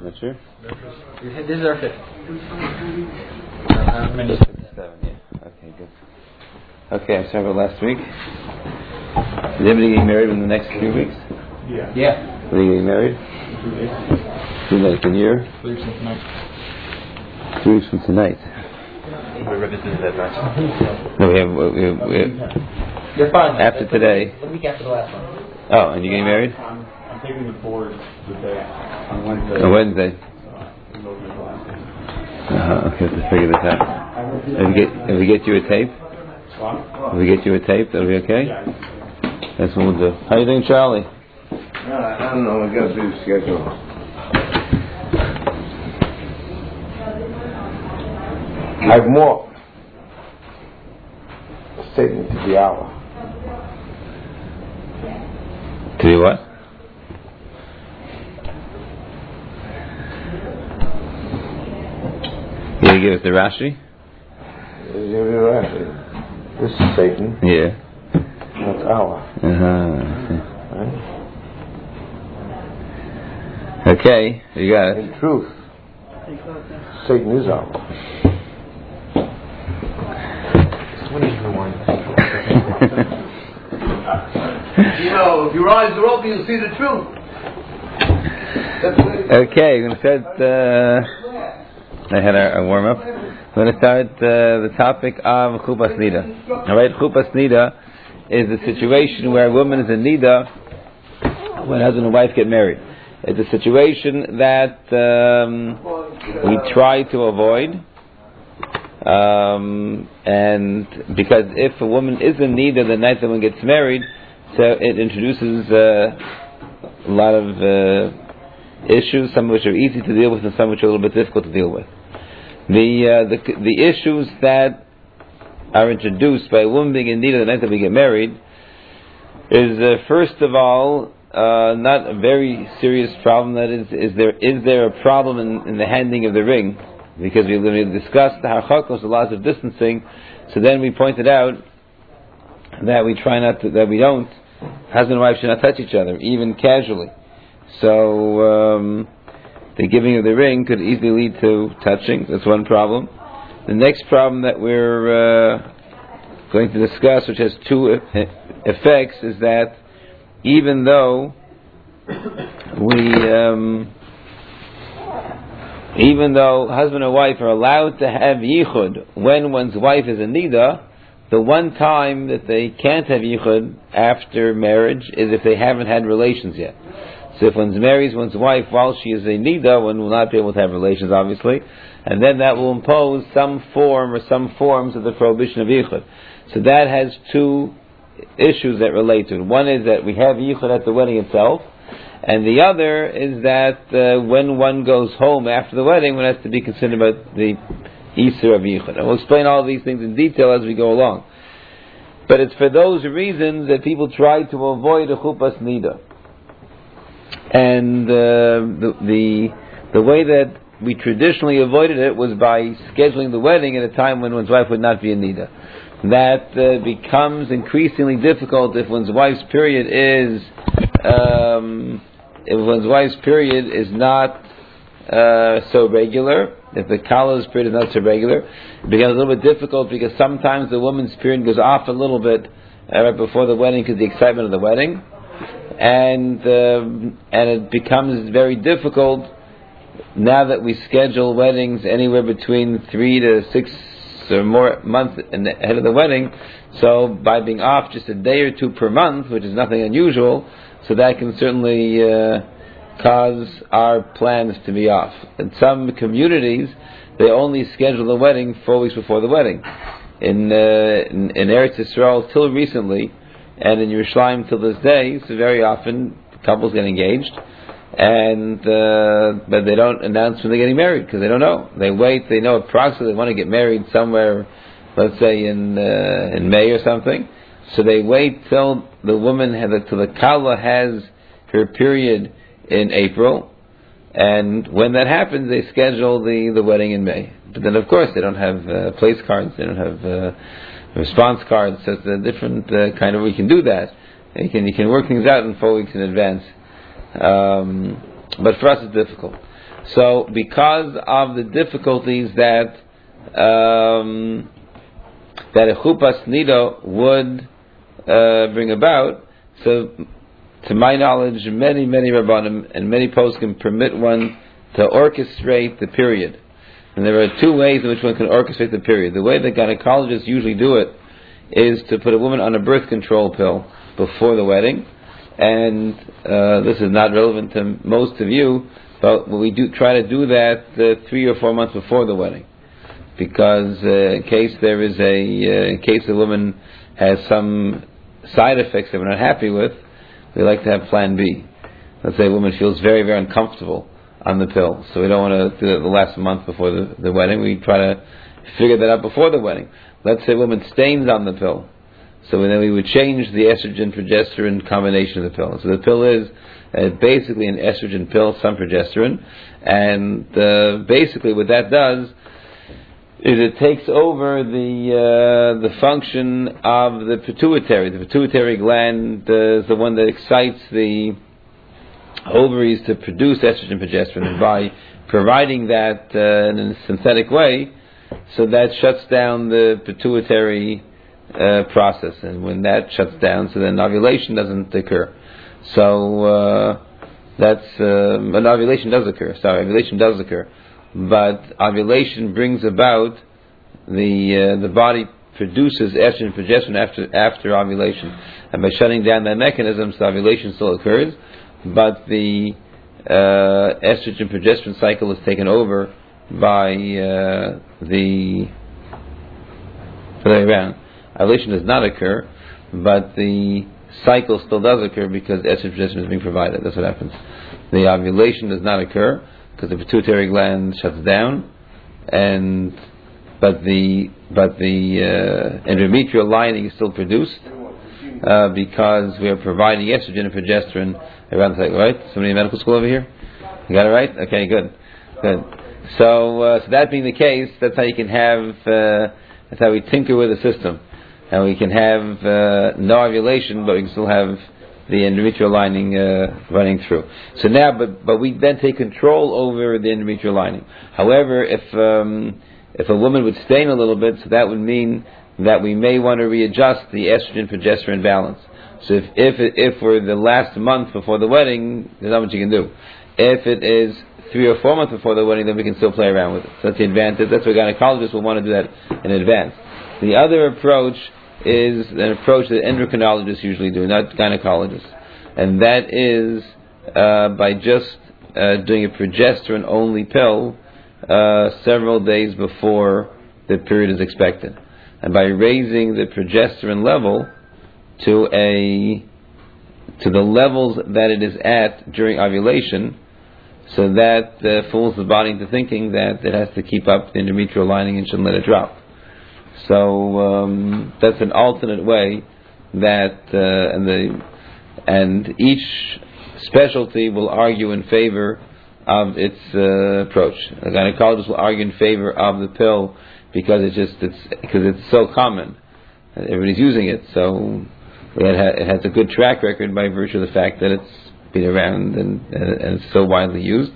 Not sure? This is our fifth. How many? 57, yeah. Okay, good. Okay, I'm sorry about last week. Is anybody getting married in the next few weeks? Yeah. Are you getting married? 2 days. In a year? 3 weeks from tonight. 3 weeks from tonight. We revisited that last one. No, we have You're fine. after today. The week after the last one. Oh, and you're getting married? I'm taking the board the day on Wednesday. On Wednesday. Okay, let's figure this out. If we get you a tape? If we get you a tape, that'll be okay? That's what we'll do. How you doing, Charlie? I don't know, we got to do the schedule. I've more statement to the hour. To be what? You gonna give us the Rashi? This is Satan. Yeah. That's hour. Right? Okay, you got it. In truth, Satan is hour. If your eyes are open, you'll see the truth. Okay, we're going to start. I had a warm up. We're going to start the topic of Chupas Nida. Alright, Chupas Nida is a situation where a woman is in Nida when husband and wife get married. It's a situation that we try to avoid. And because if a woman is in Nida the night that one gets married, so it introduces a lot of issues, some of which are easy to deal with and some which are a little bit difficult to deal with. The issues that are introduced by a woman being in Nida the night that we get married is first of all not a very serious problem. That is there a problem in the handing of the ring? Because we discussed the harchakos, the laws of distancing. So then we pointed out that we try not to, that we don't. Husband and wife should not touch each other, even casually. So the giving of the ring could easily lead to touching. That's one problem. The next problem that we're going to discuss, which has two effects, is that even though husband and wife are allowed to have yichud when one's wife is in nida, the one time that they can't have yichud after marriage is if they haven't had relations yet. So if one marries one's wife while she is in nida, one will not be able to have relations, obviously, and then that will impose some form or some forms of the prohibition of yichud. So that has two issues that relate to it. One is that we have yichud at the wedding itself, and the other is that when one goes home after the wedding, one has to be concerned about the Isur of Yichud. And we'll explain all these things in detail as we go along. But it's for those reasons that people try to avoid a Chupas Nida. And the way that we traditionally avoided it was by scheduling the wedding at a time when one's wife would not be in Nida. That becomes increasingly difficult if one's wife's period is not so regular. If the Kala's period is not so regular, it becomes a little bit difficult because sometimes the woman's period goes off a little bit right before the wedding because of the excitement of the wedding, and it becomes very difficult now that we schedule weddings anywhere between 3 to 6 or more months ahead of the wedding. So by being off just a day or two per month, which is nothing unusual, so that can certainly cause our plans to be off. In some communities, they only schedule the wedding 4 weeks before the wedding. In Eretz Yisrael, till recently, and in Yerushalayim till this day, so very often couples get engaged, and but they don't announce when they're getting married because they don't know. They wait. They know approximately they want to get married somewhere, let's say in May or something. So they wait till the woman till the Kala has her period in April, and when that happens, they schedule the wedding in May. But then, of course, they don't have place cards. They don't have response cards. So it's a different kind of. We can do that. You can work things out in 4 weeks in advance. but for us it's difficult. So because of the difficulties that that a chupas nido would bring about, so to my knowledge, many Rabbanim and many poskim permit one to orchestrate the period. And there are two ways in which one can orchestrate the period. The way that gynecologists usually do it is to put a woman on a birth control pill before the wedding. And this is not relevant to most of you, but we do try to do that 3 or 4 months before the wedding, because in case the woman has some side effects that we're not happy with, we like to have Plan B. Let's say a woman feels very then on the pill, so we don't want to do it the last month before the wedding. We try to figure that out before the wedding. Let's say a woman stains on the pill, so then we would change the estrogen-progesterone combination of the pill. So the pill is basically an estrogen pill, some progesterone, and basically what that does is it takes over the function of the pituitary. The pituitary gland is the one that excites the ovaries to produce estrogen progesterone, and by providing that in a synthetic way, so that shuts down the pituitary process, and when that shuts down, so then ovulation doesn't occur. So an ovulation does occur. Ovulation does occur, but ovulation brings about the body produces estrogen progesterone after ovulation, and by shutting down that mechanism, so ovulation still occurs, but the estrogen progesterone cycle is taken over by the other way around. Ovulation does not occur, but the cycle still does occur because estrogen progesterone is being provided. That's what happens. The ovulation does not occur because the pituitary gland shuts down, but the endometrial lining is still produced because we are providing estrogen and progesterone around the cycle. Right? Somebody in medical school over here? You got it right? Okay, good. So that being the case, that's how you can have. That's how we tinker with the system, and we can have no ovulation, but we can still have the endometrial lining running through. So now, but we then take control over the endometrial lining. However, if a woman would stain a little bit, so that would mean that we may want to readjust the estrogen-progesterone balance. So if we're the last month before the wedding, there's not much you can do. If it is 3 or 4 months before the wedding, then we can still play around with it. So that's the advantage. That's why gynecologists will want to do that in advance. The other approach is an approach that endocrinologists usually do, not gynecologists, and that is by just doing a progesterone-only pill several days before the period is expected, and by raising the progesterone level to the levels that it is at during ovulation, so that fools the body into thinking that it has to keep up the endometrial lining and shouldn't let it drop. So that's an alternate way that and each specialty will argue in favor of its approach. A gynecologist will argue in favor of the pill because it's so common. Everybody's using it, so it has a good track record by virtue of the fact that it's been around and it's so widely used.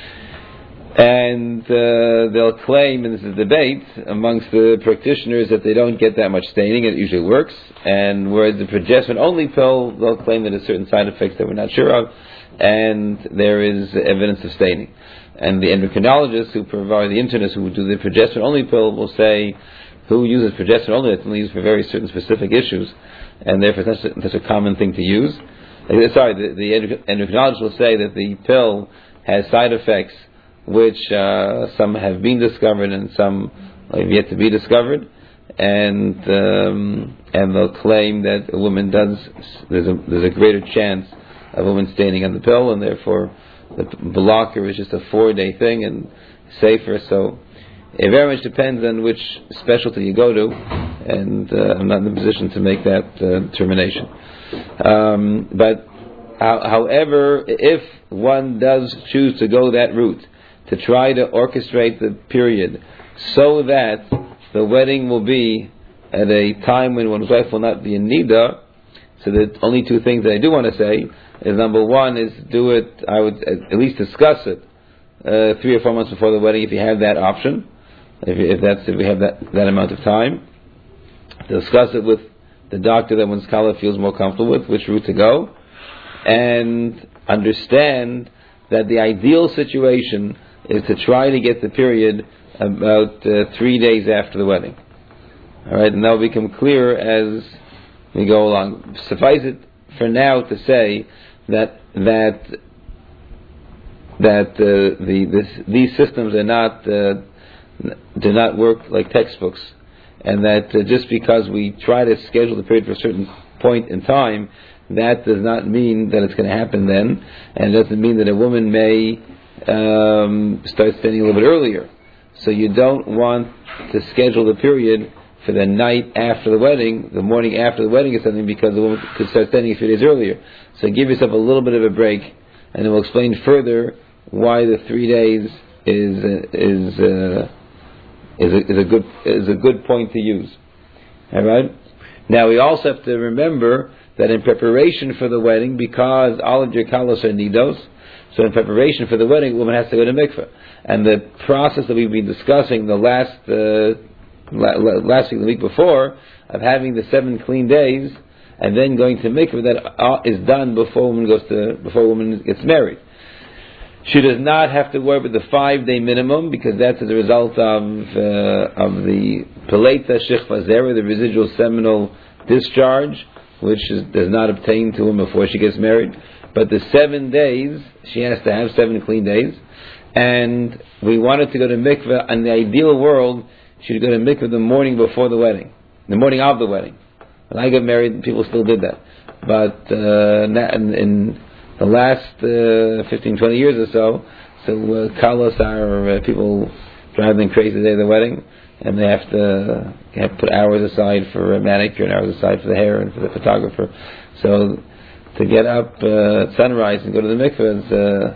And they'll claim, and this is a debate amongst the practitioners, that they don't get that much staining, and it usually works. And whereas the progesterone-only pill, they'll claim that there's certain side effects that we're not sure of, and there is evidence of staining. And the endocrinologists who provide the internists who do the progesterone-only pill will say, who uses progesterone-only? It's only used for very certain specific issues, and therefore it's not such a common thing to use. The endocrinologist will say that the pill has side effects which some have been discovered and some have yet to be discovered, and they'll claim that a woman there's a greater chance of a woman staining on the pill, and therefore the blocker is just a 4-day thing and safer. So it very much depends on which specialty you go to, and I'm not in the position to make that determination. But however, if one does choose to go that route, to try to orchestrate the period so that the wedding will be at a time when one's wife will not be in nida, so the only two things that I do want to say, is number one is do it. I would at least discuss it 3 or 4 months before the wedding if you have that option. If we have that amount of time, discuss it with the doctor that one's kala feels more comfortable with, which route to go, and understand that the ideal situation is to try to get the period about 3 days after the wedding. All right, and that will become clear as we go along. Suffice it for now to say that these systems are not do not work like textbooks, and that just because we try to schedule the period for a certain point in time, that does not mean that it's going to happen then, and it doesn't mean that a woman may start spending a little bit earlier. So you don't want to schedule the period for the night after the wedding, the morning after the wedding or something, because the woman could start spending a few days earlier. So give yourself a little bit of a break, and then we'll explain further why the 3 days is a good point to use. All right. Now we also have to remember that in preparation for the wedding, because all of your kalos are nidos, so in preparation for the wedding, a woman has to go to mikveh. And the process that we've been discussing the last week, the week before, of having the 7 clean days and then going to mikveh, that is done before a woman gets married. She does not have to worry about the 5-day minimum, because that's as a result of the peleta shechva zera, the residual seminal discharge, which does not obtain to him before she gets married. But the 7 days, she has to have 7 clean days. And we wanted to go to mikveh. In the ideal world, she would go to mikveh the morning before the wedding, the morning of the wedding. When I got married, people still did that. But in the last 15, 20 years or so, kalas are people drive them crazy the day of the wedding, and they have to put hours aside for a manicure and hours aside for the hair and for the photographer. So to get up at sunrise and go to the mikveh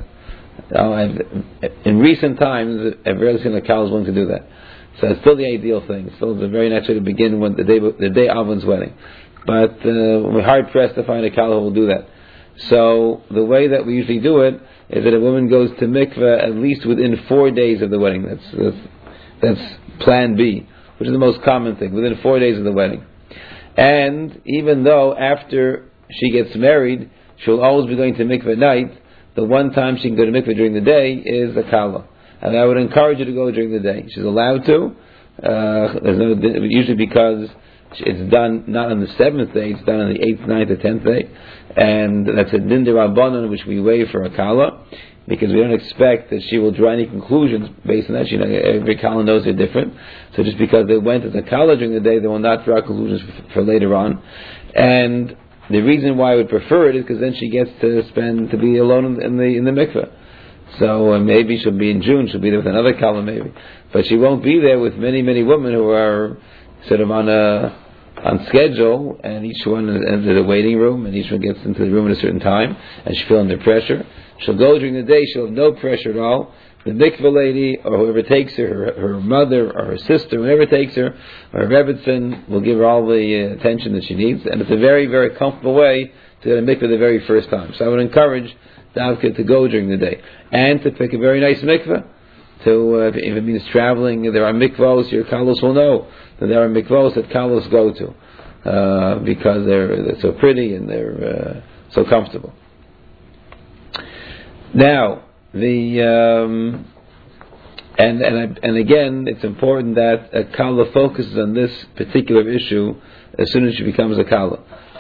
in recent times, I've rarely seen a kalas willing to do that. So it's still the ideal thing. Still, it's a very nice way to begin when the day of one's wedding. But we're hard pressed to find a kala who will do that. So the way that we usually do it is that a woman goes to mikveh at least within 4 days of the wedding. That's plan B, which is the most common thing, within 4 days of the wedding. And even though after she gets married, she'll always be going to mikveh at night, the one time she can go to mikveh during the day is a kala. And I would encourage her to go during the day. She's allowed to, usually because it's done not on the 7th day, it's done on the 8th, 9th, or 10th day. And that's a din d'Rabbanan, which we waive for a kala, because we don't expect that she will draw any conclusions based on that. Every kala knows they're different. So just because they went as a kala during the day, they will not draw conclusions for later on. And the reason why I would prefer it is because then she gets to be alone in the mikveh. So maybe she'll be in June, she'll be there with another kala maybe. But she won't be there with many, many women who are sort of on schedule, and each one enters the waiting room, and each one gets into the room at a certain time, and she's feeling the pressure. She'll go during the day, she'll have no pressure at all. The mikveh lady, or whoever takes her mother, or her sister, whoever takes her, or her rebbitzin, will give her all the attention that she needs, and it's a very, very comfortable way to get a mikveh the very first time. So I would encourage Davka to go during the day, and to pick a very nice mikveh. If it means traveling, there are mikvahs, your kalos will know that there are mikvahs that kalos go to, because they're so pretty and they're so comfortable. Now, and again, it's important that a kala focuses on this particular issue as soon as she becomes a kala.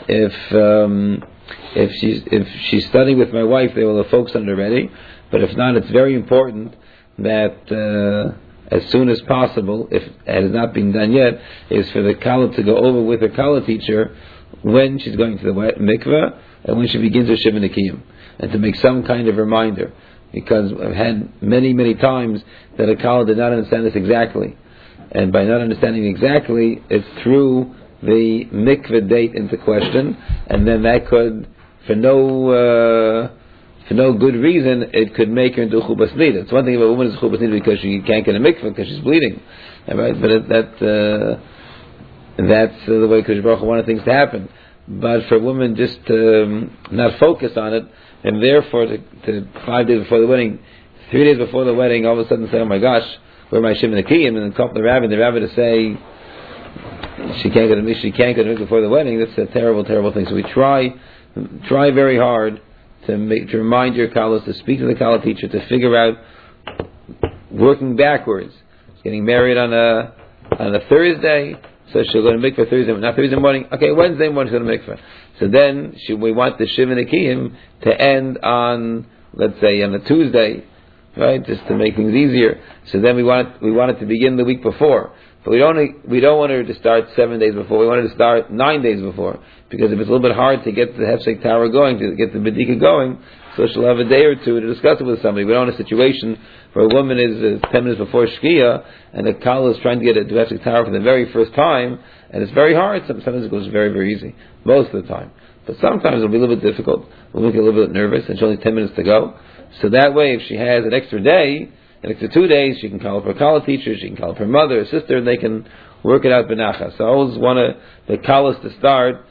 If she's studying with my wife, they will have focused on it already. But if not, it's very important that as soon as possible, if it has not been done yet, is for the kala to go over with her kala teacher when she's going to the mikveh and when she begins her Shiva Nikiyim, and to make some kind of reminder. Because I've had many, many times that a kala did not understand this exactly. And by not understanding exactly, it threw the mikveh date into question, and then that could, for no good reason, it could make her into a chubas nida. It's one thing if a woman is a chubas nida because she can't get a mikveh because she's bleeding, right? But that's the way Kodesh Baruch Hu wanted things to happen. but for women just to not focus on it, and therefore to 5 days before the wedding, 3 days before the wedding, all of a sudden say, oh my gosh, where am I shiving the kiyum? And then call the rabbi to say she can't go to mikveh before the wedding. That's a terrible, terrible thing. So we try very hard to remind your kalos, to speak to the kala teacher, to figure out, working backwards. She's getting married on a Thursday, so she'll go to mikveh Thursday, not Thursday morning. Okay, Wednesday morning she'll go to mikveh. So then we want the shiva nekiyim to end on, let's say, on a Tuesday, right? Just to make things easier. So then we want it to begin the week before. But we don't want her to start 7 days before. We want her to start 9 days before, because if it's a little bit hard to get the hefsek tower going, to get the bedika going, so she'll have a day or two to discuss it with somebody. We don't want a situation where a woman is 10 minutes before shkia and the kala is trying to get a hefsek tower for the very first time, and it's very hard. Sometimes it goes very, very easy, most of the time. But sometimes it'll be a little bit difficult. We'll get a little bit nervous, and she's only 10 minutes to go. So that way, if she has an extra day, an extra 2 days, she can call up her kala teacher, she can call up her mother or sister, and they can work it out benachas. So I always want the kalas to start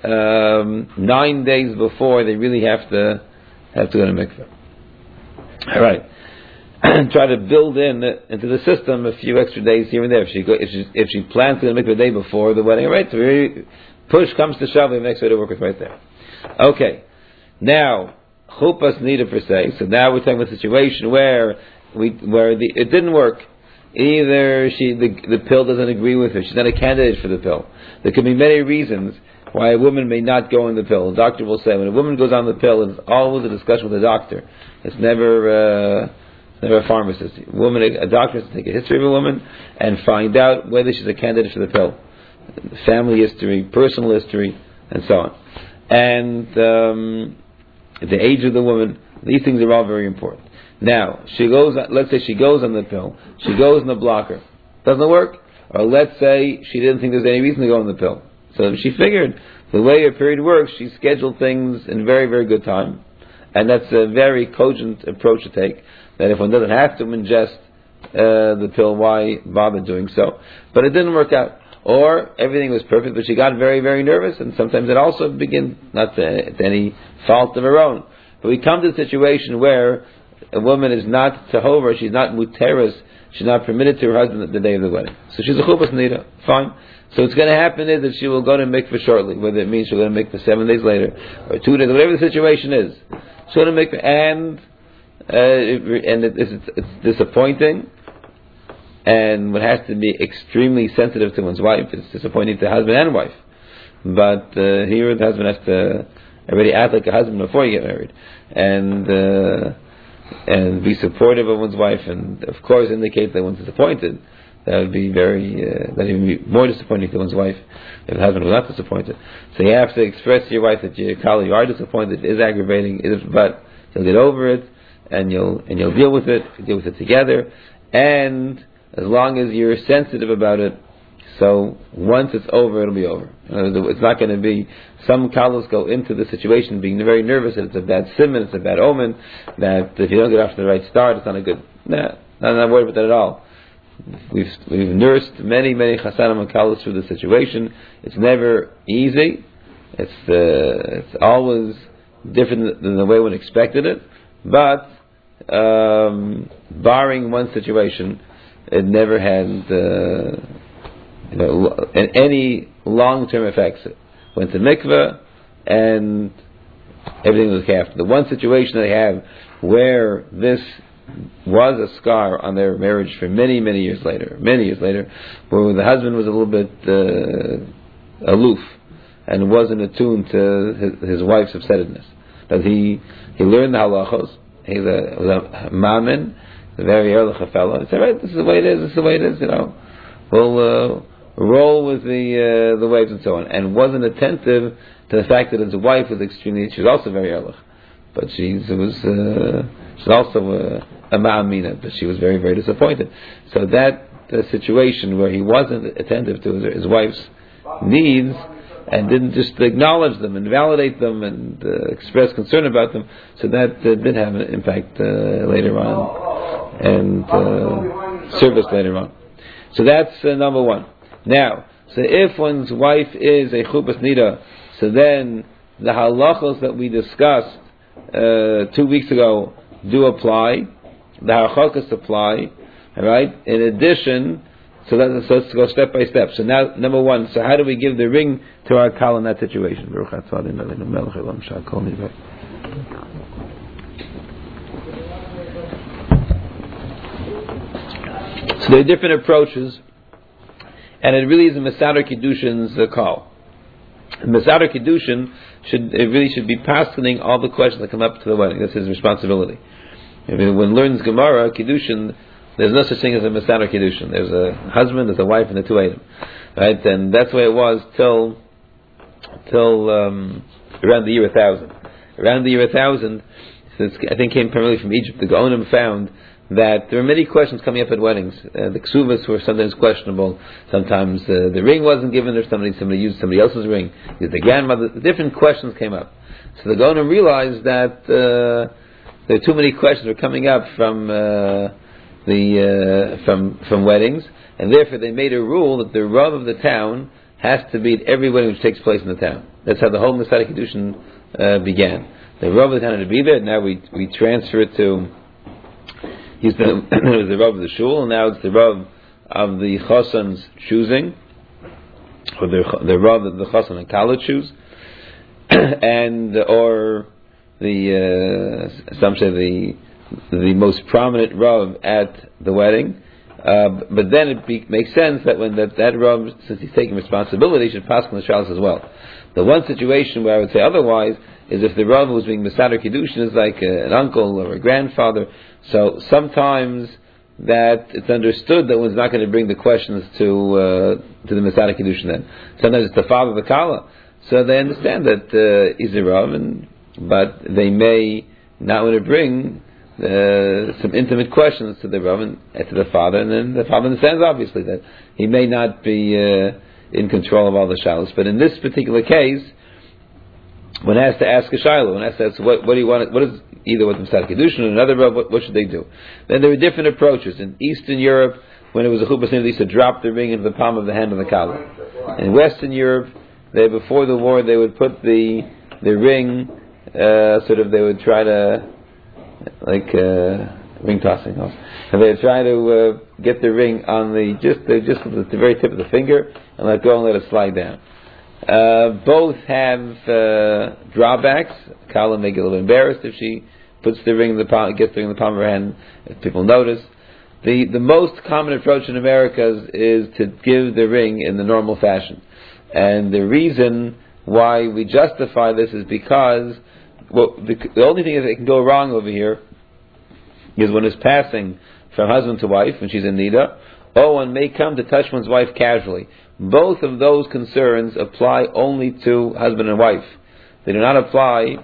9 days before they really have to go to mikveh. All right. Try to build into the system a few extra days here and there. If she plans to go to mikveh the day before the wedding, all right, so really push comes to shove, we have an next way to work with right there. Okay. Now, chupas nida per se. So now we're talking about a situation where it didn't work. Either the pill doesn't agree with her, she's not a candidate for the pill. There could be many reasons why a woman may not go on the pill. The doctor will say when a woman goes on the pill, it's always a discussion with the doctor. It's never a pharmacist. A doctor has to take a history of a woman and find out whether she's a candidate for the pill. Family history, personal history, and so on. And the age of the woman, these things are all very important. Now, let's say she goes on the pill, she goes on the blocker, doesn't work, or let's say she didn't think there's any reason to go on the pill. So she figured the way her period works, she scheduled things in very, very good time, and that's a very cogent approach to take, that if one doesn't have to ingest the pill, why bother doing so? But it didn't work out. Or everything was perfect, but she got very, very nervous, and sometimes it also begins, not to any fault of her own. But we come to a situation where a woman is not tahora, she's not muteras, she's not permitted to her husband the day of the wedding. So she's a chupas nida, fine. So what's going to happen is that she will go to mikveh shortly, whether it means she'll go to mikveh 7 days later, or 2 days, whatever the situation is. She'll go to mikveh, and it's disappointing, and one has to be extremely sensitive to one's wife. It's disappointing to husband and wife. But here the husband has to already act like a husband before you get married, and be supportive of one's wife, and of course indicate that one's disappointed. That would be that even be more disappointing to one's wife if the husband was not disappointed. So you have to express to your wife that you are disappointed, it is aggravating, but you'll get over it, and you'll deal with it. You deal with it together, and as long as you're sensitive about it, so once it's over, it'll be over. It's not going to be, some kalos go into the situation being very nervous that it's a bad simon, it's a bad omen, that if you don't get off to the right start, it's not a good, I'm not worried about that at all. We've nursed many chasanim and kalos through the situation. It's never easy. It's always different than the way one expected it. But barring one situation, it never had any long-term effects. Went to mikveh and everything was half. The one situation they have where this was a scar on their marriage for many years later, where the husband was a little bit aloof and wasn't attuned to his wife's upsetness. But he learned the halachos. He was a mamin, a very erlich fellow. He said, right, this is the way it is, we'll roll with the waves and so on. And wasn't attentive to the fact that his wife was she was also very erlich. But she's also a ma'amina, but she was very, very disappointed. So that situation where he wasn't attentive to his wife's needs and didn't just acknowledge them and validate them and express concern about them, so that did have an impact later on and service later on. So that's number one. Now, so if one's wife is a chupas nida, So then the halachos that we discussed 2 weeks ago do apply. The halachakas apply. All right. In addition, so let's go step by step. So now, number one, so how do we give the ring to our kala in that situation? So there are different approaches, and it really is a Mesader Kiddushin's call. Mesader Kiddushin should be paskening all the questions that come up to the wedding. That's his responsibility. When learns Gemara Kiddushin, there's no such thing as a Mesader Kiddushin. There's a husband, there's a wife, and the two Adam. Right? And that's the way it was till around the year 1000. Around the year 1000, since I think came primarily from Egypt, the Gaonim found that there were many questions coming up at weddings. The ksuvas were sometimes questionable. Sometimes the ring wasn't given, or somebody used somebody else's ring. The grandmother. Different questions came up. So the Gaonim realized that there were too many questions were coming up from weddings, and therefore they made a rule that the Rav of the town has to be at every wedding which takes place in the town. That's how the whole Mesader Kiddushin began. The Rav of the town had to be there. Now we transfer it to. It was the Rav of the shul, and now it's the Rav of the Chosan's choosing, or the Rav that the Chosan and Kala choose, and or some say the most prominent Rav at the wedding. But then it makes sense that when that Rav, since he's taking responsibility, should pass on the shalos as well. The one situation where I would say otherwise is if the Rav who's being Mesader Kiddushin is like an uncle or a grandfather. So sometimes that it's understood that one's not going to bring the questions to the Mesader Kiddushin then. Sometimes it's the father of the Kala. So they understand that he's a Rav, but they may not want to bring some intimate questions to the Rav and to the father, and then the father understands obviously that he may not be in control of all the shalos. But in this particular case, one has to ask a shiloh. One has to ask, what do you want? What is either with the Mesader Kiddushin or another Rav? What should they do? Then there were different approaches. In Eastern Europe, when it was a chuppah, they used to drop the ring into the palm of the hand of the kala. In Western Europe, before the war, they would put the ring. They would try to ring tossing. And they would try to get the ring on the very tip of the finger and let go and let it slide down. Both have drawbacks. Kala may get a little embarrassed if she puts the ring in the palm, gets the ring in the palm of her hand. If people notice, the most common approach in America is to give the ring in the normal fashion, and the reason why we justify this is because the only thing that can go wrong over here is when it's passing from husband to wife when she's in nida, or one may come to touch one's wife casually. Both of those concerns apply only to husband and wife. They do not apply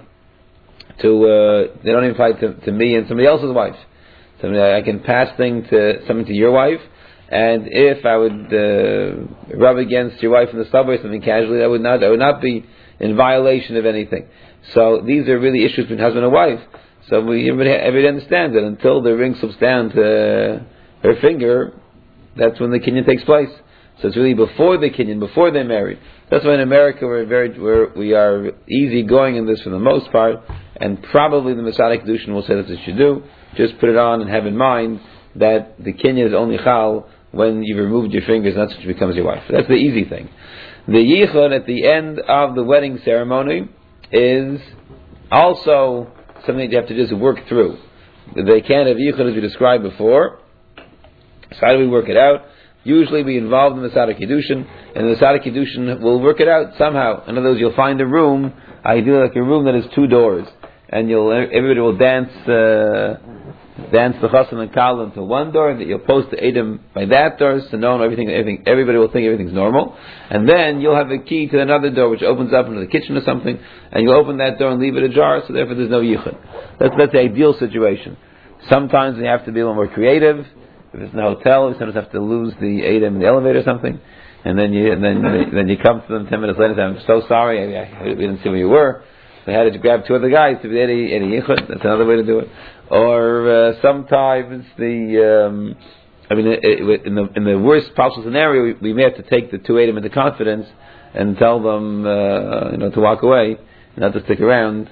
to. They don't even apply to me and somebody else's wife. So I can pass something to your wife, and if I would rub against your wife in the subway or something casually, that would not be in violation of anything. So these are really issues between husband and wife. So everybody understands that until the ring slips down to her finger, that's when the kinyan takes place. So it's really before the kinyan, before they're married. That's why in America we are easy going in this for the most part, and probably the Mesader Kiddushin will say that's what you should do. Just put it on and have in mind that the kinyan is only chal when you've removed your fingers, and that's when she becomes your wife. That's the easy thing. The yichud at the end of the wedding ceremony is also something that you have to just work through. They can't have yichud as we described before. So how do we work it out? Usually we involve the Mesader Kiddushin, and the Mesader Kiddushin will work it out somehow. In other words, you'll find a room, ideally like a room that has two doors, and everybody will dance the Chosan and Kala into one door, and you'll post the Edom by that door, so everybody will think everything's normal. And then you'll have a key to another door which opens up into the kitchen or something, and you'll open that door and leave it ajar, so therefore there's no yichud. That's the ideal situation. Sometimes you have to be a little more creative. If it's in a hotel, you sometimes have to lose the Edom in the elevator or something, and then you come to them 10 minutes later and say, I'm so sorry, we didn't see where you were. They had to grab two other guys to be Eddie Yichud. That's another way to do it. Or sometimes in the worst possible scenario, we may have to take the two Edom into confidence and tell them, to walk away, not to stick around,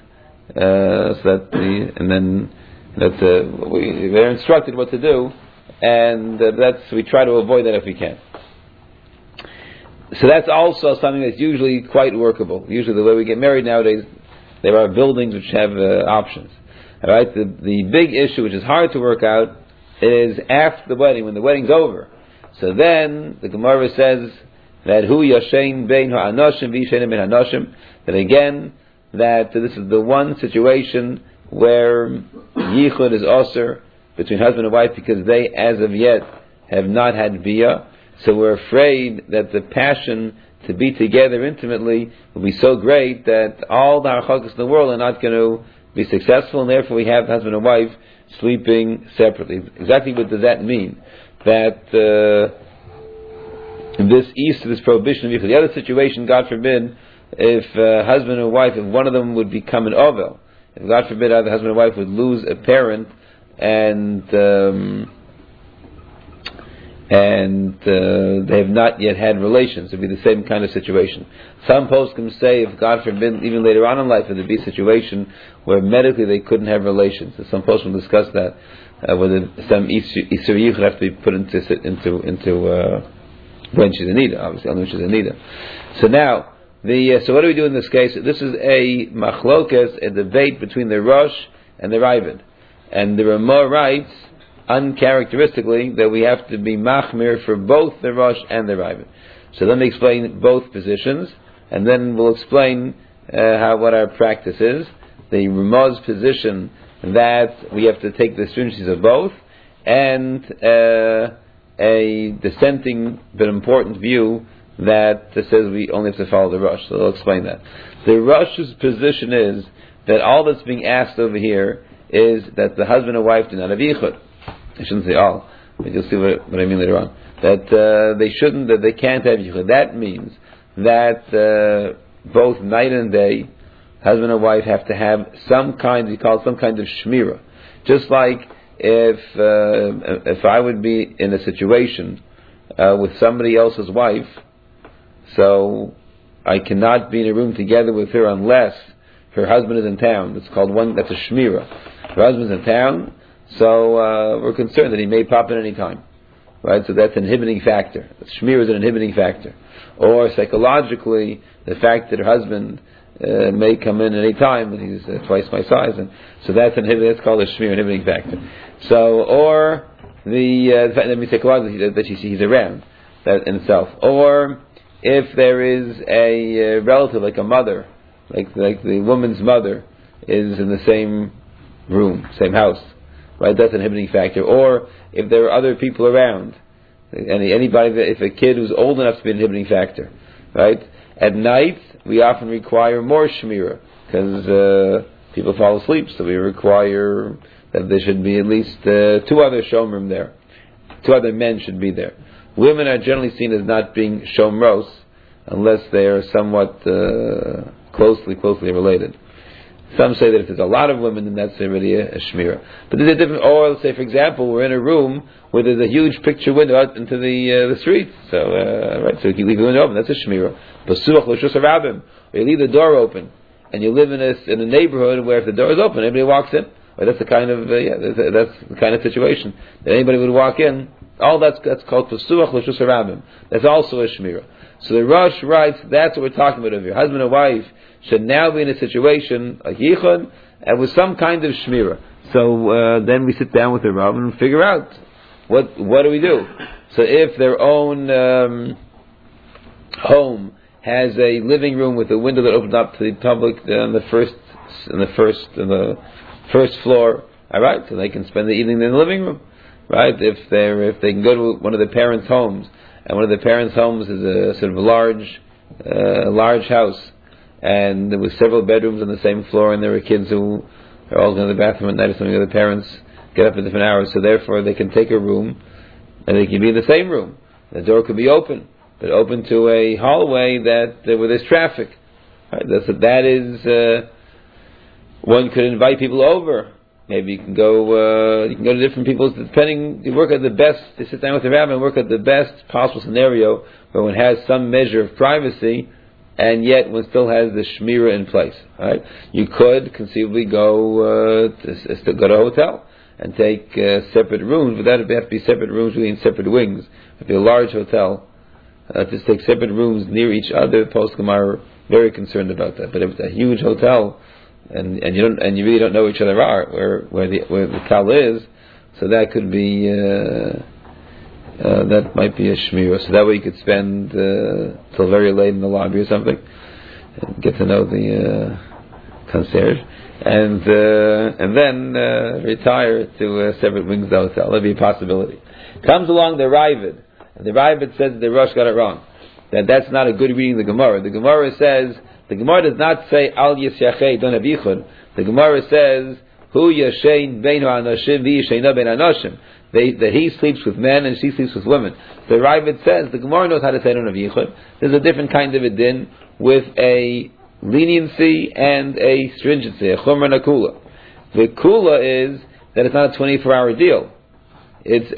they're instructed what to do, and we try to avoid that if we can. So that's also something that's usually quite workable. Usually the way we get married nowadays, there are buildings which have options. All right, the big issue which is hard to work out is after the wedding, when the wedding's over. So then the Gemara says that hu yashein bein ha'anoshim v'yishein bein ha'anoshim, that again, that this is the one situation where yichud is osir between husband and wife because they as of yet have not had biyah. So we're afraid that the passion to be together intimately will be so great that all the harachakas in the world are not going to be successful, and therefore we have husband and wife sleeping separately. Exactly what does that mean? That this prohibition of yichud. The other situation, God forbid, if husband and wife, if one of them would become an ovel, if God forbid either husband and wife would lose a parent and they have not yet had relations, it would be the same kind of situation. Some poskim say, if God forbid, even later on in life, it would be a situation where medically they couldn't have relations. So some poskim discuss that, whether some Isur Yichud have to be put into when she's a nida, obviously, only when she's a nida. So now, so what do we do in this case? This is a machlokas, a debate between the Rosh and the Raavad. And the Ramah writes, uncharacteristically, that we have to be machmir for both the Rosh and the Raavad. So let me explain both positions, and then we'll explain what our practice is. The Ramah's position that we have to take the stringencies of both, and a dissenting but important view that says we only have to follow the Rosh. So I'll explain that. The Rosh's position is that all that's being asked over here is that the husband and wife do not have yichud. I shouldn't say all, but you'll see what I mean later on. That they can't have yichud. That means that both night and day, husband and wife have to have some kind of shmira. Just like if I would be in a situation with somebody else's wife, so I cannot be in a room together with her unless her husband is in town. That's called that's a shmira. Her husband's in town, so we're concerned that he may pop in any time. Right? So that's an inhibiting factor. Shmira is an inhibiting factor. Or psychologically, the fact that her husband may come in at any time, and he's twice my size, and so that's called a shmira, inhibiting factor. So, or the fact that psychologically that he's around, that in itself. Or if there is a relative, like a mother, like the woman's mother, is in the same room, same house, right? That's an inhibiting factor. Or if there are other people around, if a kid who's old enough to be an inhibiting factor, right? At night, we often require more shmira because people fall asleep, so we require that there should be at least 2 other shomrim there. 2 other men should be there. Women are generally seen as not being shomros unless they are somewhat closely related. Some say that if there's a lot of women, then that's already a shmira. But there's a different. Or let's say, for example, we're in a room where there's a huge picture window out into the street. So so you can leave the window open. That's a shmira. Pasuach l'shus harabim. Or you leave the door open, and you live in a neighborhood where if the door is open, everybody walks in. Or that's the kind of that's the kind of situation that anybody would walk in. All that's called pasuach l'shus harabim. That's also a shmira. So the Rosh writes, that's what we're talking about over here. Husband and wife should now be in a situation like yichud and with some kind of shmira. So then we sit down with the Rav and figure out what do we do. So if their own home has a living room with a window that opens up to the public on the first floor, all right, so they can spend the evening in the living room, right? If they can go to one of their parents' homes, and one of the parents' homes is a sort of large house, and there were several bedrooms on the same floor, and there were kids who are all going to the bathroom at night, or something. The parents get up at different hours, so therefore they can take a room, and they can be in the same room. The door could be open, but open to a hallway where there's traffic. Right? That is one could invite people over. Maybe you can go to different people's, depending, you work at the best, you sit down with the rabbi and work at the best possible scenario where one has some measure of privacy, and yet one still has the shmira in place. Right? You could conceivably go to a hotel and take separate rooms, but that would have to be separate rooms really in separate wings. It would be a large hotel. Just take separate rooms near each other. Poskim are very concerned about that. But if it's a huge hotel and you really don't know where each other are, where the kal is, so that could be that might be a shmira. So that way you could spend till very late in the lobby or something, and get to know the concierge, and then retire to separate wings of the hotel. That'd be a possibility. Comes along the Ravid, and the Ravid says the Rosh got it wrong. That's not a good reading of the Gemara. The Gemara says, the Gemara does not say Al Yisyachei Don Avichud. The Gemara says Hu Yashein Beinu Anoshim V'Yisheina Ben Anoshim. That he sleeps with men and she sleeps with women. The Ravid says the Gemara knows how to say Don Avichud. There's a different kind of a din with a leniency and a stringency, a chumra and a kula. The kula is that it's not a 24-hour deal. It's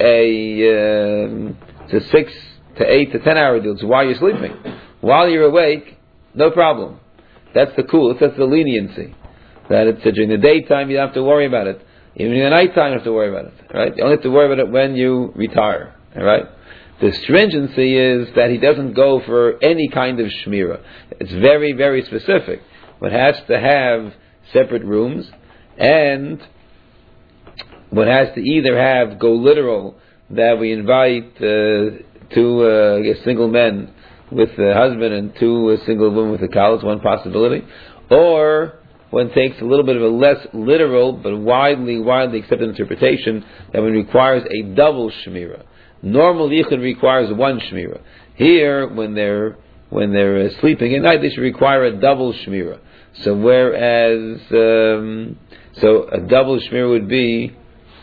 a 6 to 8 to 10 hour deal. It's while you're sleeping. While you're awake, no problem. That's the kula. That's the leniency. That it's during the daytime you don't have to worry about it. Even in the nighttime you have to worry about it. Right? You only have to worry about it when you retire. All right? The stringency is that he doesn't go for any kind of shmira. It's very, very specific. One has to have separate rooms, and one has to either go literal, that we invite two single men with a husband and two single women with a kal. It's one possibility. Or one takes a little bit of a less literal but widely accepted interpretation that one requires a double shmira. Normal yichud requires one shmira. Here, when they're sleeping at night, they should require a double shmira. So whereas so a double shmira would be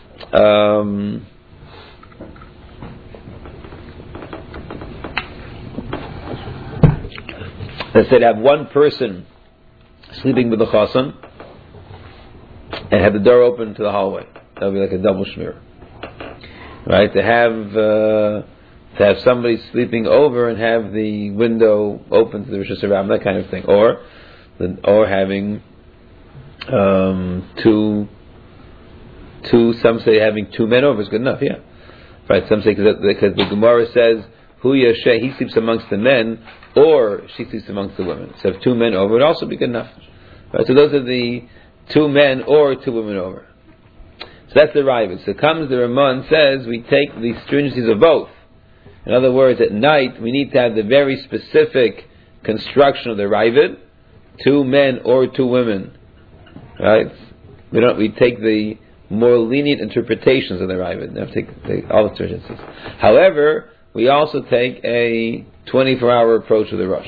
let's say to have one person sleeping with the chassan and have the door open to the hallway. That would be like a double shmira. Right, to have somebody sleeping over and have the window open to the Rosh Hashanah, that kind of thing, or having two. Some say having two men over is good enough. Yeah, right. Some say because the Gemara says Hu Yashay, he sleeps amongst the men, or she sleeps amongst the women. So if two men over would also be good enough. Right. So those are the 2 men or 2 women over. So that's the Ravid. So comes the Ramah and says we take the stringencies of both. In other words, at night we need to have the very specific construction of the Ravid, 2 men or 2 women. Right? We take the more lenient interpretations of the Ravid. We have to take all the stringencies. However, we also take a 24-hour approach to the Rosh.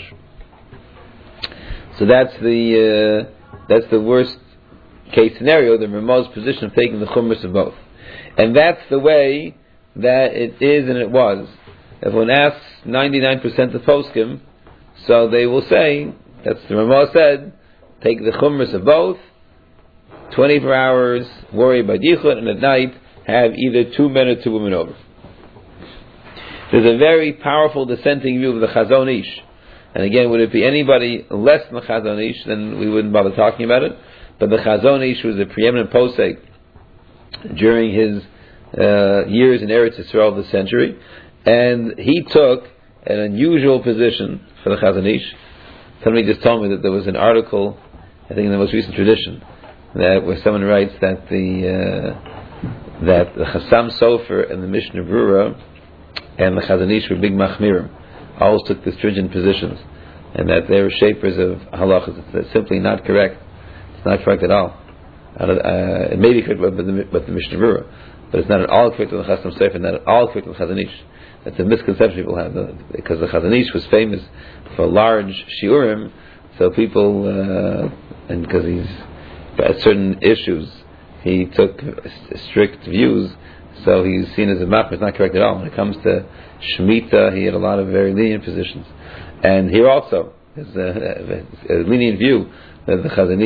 So that's the worst case scenario, the Ramah's position of taking the chumras of both. And that's the way that it is and it was. If one asks 99% of poskim, so they will say, that's the Ramah said, take the chumras of both, 24 hours, worry about yichud, and at night have either 2 men or 2 women over. There's a very powerful dissenting view of the Chazon Ish. And again, would it be anybody less than the Chazon Ish, then we wouldn't bother talking about it. But the Chazon Ish was a preeminent posek during his years in Eretz Yisrael of the century, and he took an unusual position for the Chazon Ish. Somebody just told me that there was an article, I think in the most recent tradition, that where someone writes that the Chassam Sofer and the Mishnah Brura and the Chazon Ish were big machmirim, always took the stringent positions, and that they were shapers of halachas. It's simply not correct. It's not correct at all. It may be correct with the Mishnah Brura, but it's not at all correct with the Chassam Sofer, not at all correct with the Chazon Ish. That's a misconception people have, because the Chazon Ish was famous for large shiurim, so people, and because he's at certain issues he took strict views, so he's seen as a machmir. It's not correct at all. When it comes to Shemitah, he had a lot of very lenient positions, and here also is a lenient view that the Chazon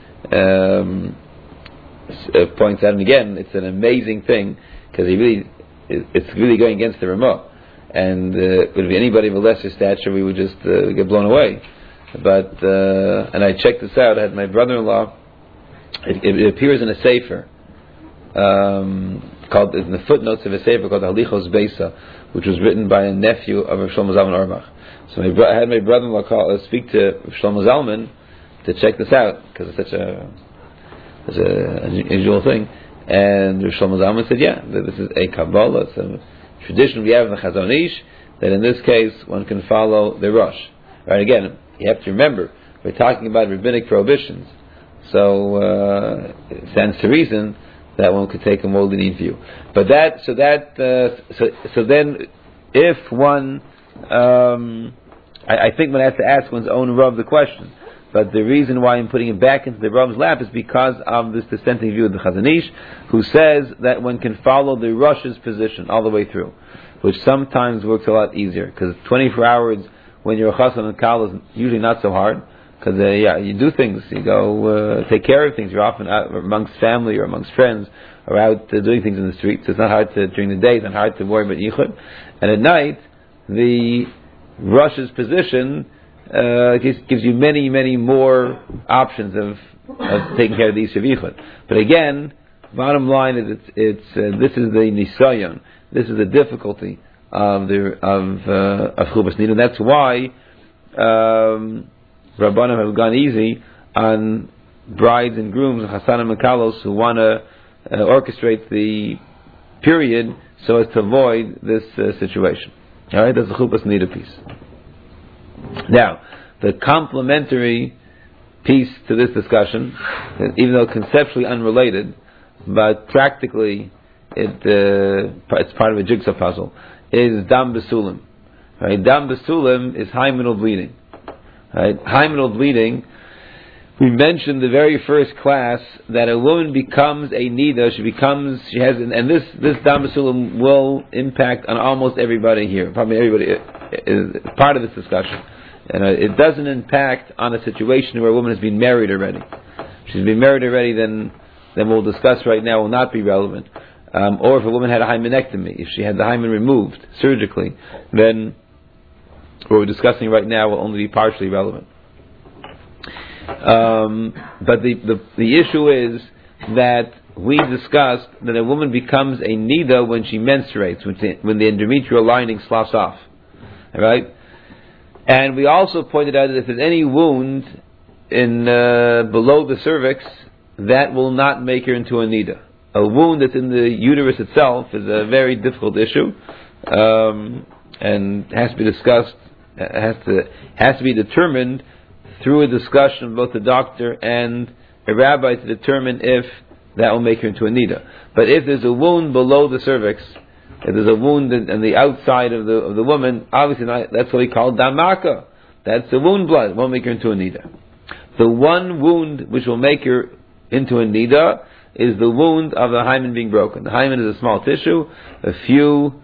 Ish points out. And again, it's an amazing thing, because it's really going against the Ramah. And would it be anybody of a lesser stature, we would just get blown away. but and I checked this out. I had my brother-in-law. It appears in a sefer called, in the footnotes of a sefer called Halichos Beisa, which was written by a nephew of Rav Shlomo Zalman Auerbach. So I had my brother-in-law speak to Rav Shlomo Zalman to check this out, because it's such an unusual thing. And Rav Shlomo Zalman said, yeah, this is a Kabbalah, it's a tradition we have in the Chazon Ish, that in this case one can follow the Rosh. Right? Again, you have to remember, we're talking about rabbinic prohibitions, so it stands to reason that one could take a more lenient view. But so then, if one, I think one has to ask one's own Rav the question. But the reason why I'm putting it back into the Rav's lap is because of this dissenting view of the Chazon Ish, who says that one can follow the Rosh's position all the way through, which sometimes works a lot easier, because 24 hours when you're a Chassan and Kal is usually not so hard, because you do things, you go take care of things, you're often out amongst family or amongst friends, or out doing things in the streets, so it's not hard to, during the day, it's not hard to worry about Yichud. And at night, the Rosh's position gives you many, many more options of taking care of the Yisrael Yichud. But again, bottom line is this is the Nisayon, this is the difficulty of Chubas Nida, and that's why Rabbanim have gone easy on brides and grooms, Chasanim and Kalos, who want to orchestrate the period so as to avoid this situation. Alright, that's the Chubas Nida piece. Now, the complementary piece to this discussion, even though conceptually unrelated, but practically it's part of a jigsaw puzzle, is Dam Besulim. Right? Dam Besulim is hymenal bleeding. Right? Hymenal bleeding, we mentioned the very first class that a woman becomes a nida, she has, and this Dam Besulim will impact on almost everybody here. Probably everybody is part of this discussion. And it doesn't impact on a situation where a woman has been married already. If she's been married already, then we'll discuss right now will not be relevant. Or if a woman had a hymenectomy, if she had the hymen removed surgically, then what we're discussing right now will only be partially relevant. But the issue is that we discussed that a woman becomes a nida when she menstruates, when the endometrial lining sloughs off. Alright? And we also pointed out that if there's any wound in below the cervix, that will not make her into a nida. A wound that's in the uterus itself is a very difficult issue, and has to be discussed. Has to be determined through a discussion of both the doctor and a rabbi to determine if that will make her into a nida. But if there's a wound below the cervix, if there's a wound on the outside of the woman, obviously that's what we call damaka. That's the wound blood. It won't make her into a nida. The one wound which will make her into a nida is the wound of the hymen being broken. The hymen is a small tissue, a few,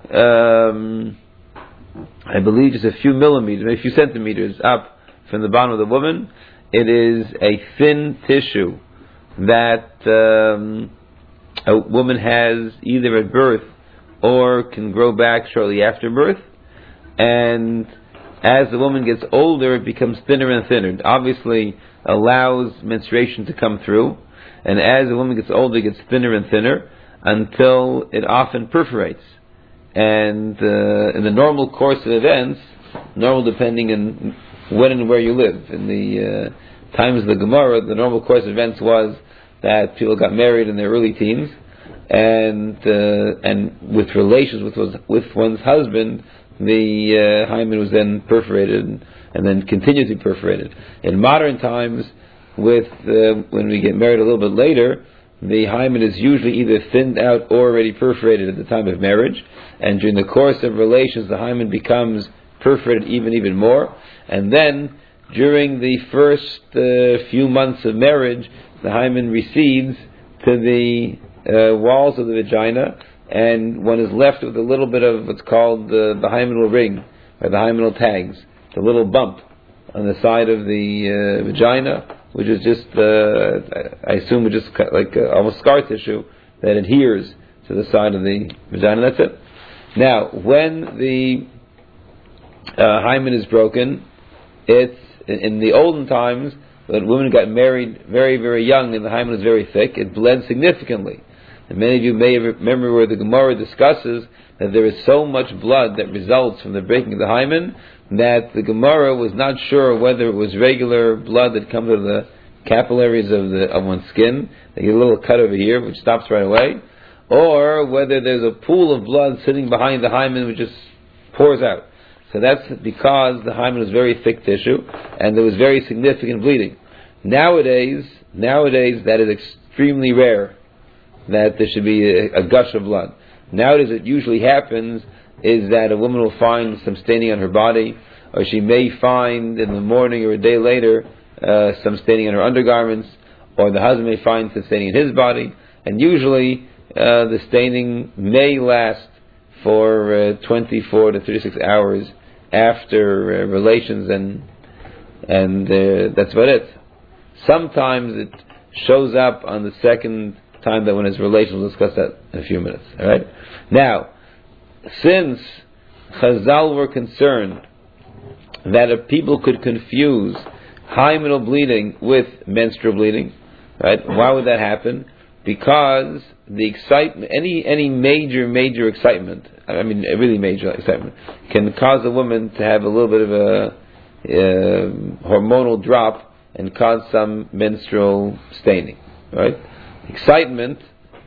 I believe just a few millimeters, maybe a few centimeters up from the bottom of the woman. It is a thin tissue that a woman has either at birth or can grow back shortly after birth, and as the woman gets older it becomes thinner and thinner. It obviously allows menstruation to come through, and as the woman gets older it gets thinner and thinner until it often perforates. And in the normal course of events, normal depending on when and where you live, in the times of the Gemara, the normal course of events was that people got married in their early teens, and with relations with one's husband, the hymen was then perforated and then continued to be perforated. In modern times, when we get married a little bit later, the hymen is usually either thinned out or already perforated at the time of marriage, and during the course of relations the hymen becomes perforated even more, and then during the first few months of marriage the hymen recedes to the walls of the vagina, and one is left with a little bit of what's called the hymenal ring, or the hymenal tags, the little bump on the side of the vagina, which is just, I assume, just like almost scar tissue that adheres to the side of the vagina. That's it. Now, when the hymen is broken, it's in the olden times, when women got married very, very young and the hymen was very thick, it bled significantly. And many of you may remember where the Gemara discusses that there is so much blood that results from the breaking of the hymen that the Gemara was not sure whether it was regular blood that comes out of the capillaries of one's skin. They get a little cut over here, which stops right away, or whether there's a pool of blood sitting behind the hymen which just pours out. So that's because the hymen was very thick tissue and there was very significant bleeding. Nowadays that is extremely rare that there should be a gush of blood. Nowadays what usually happens is that a woman will find some staining on her body, or she may find in the morning or a day later some staining on her undergarments, or the husband may find some staining in his body, and usually the staining may last for 24 to 36 hours after relations, and that's about it. Sometimes it shows up on the second time that when it's relations. We'll discuss that in a few minutes. All right. Now, since Chazal were concerned that if people could confuse hymenal bleeding with menstrual bleeding, right? Why would that happen? Because the excitement, any major excitement, I mean a really major excitement, can cause a woman to have a little bit of a hormonal drop and cause some menstrual staining, right? Excitement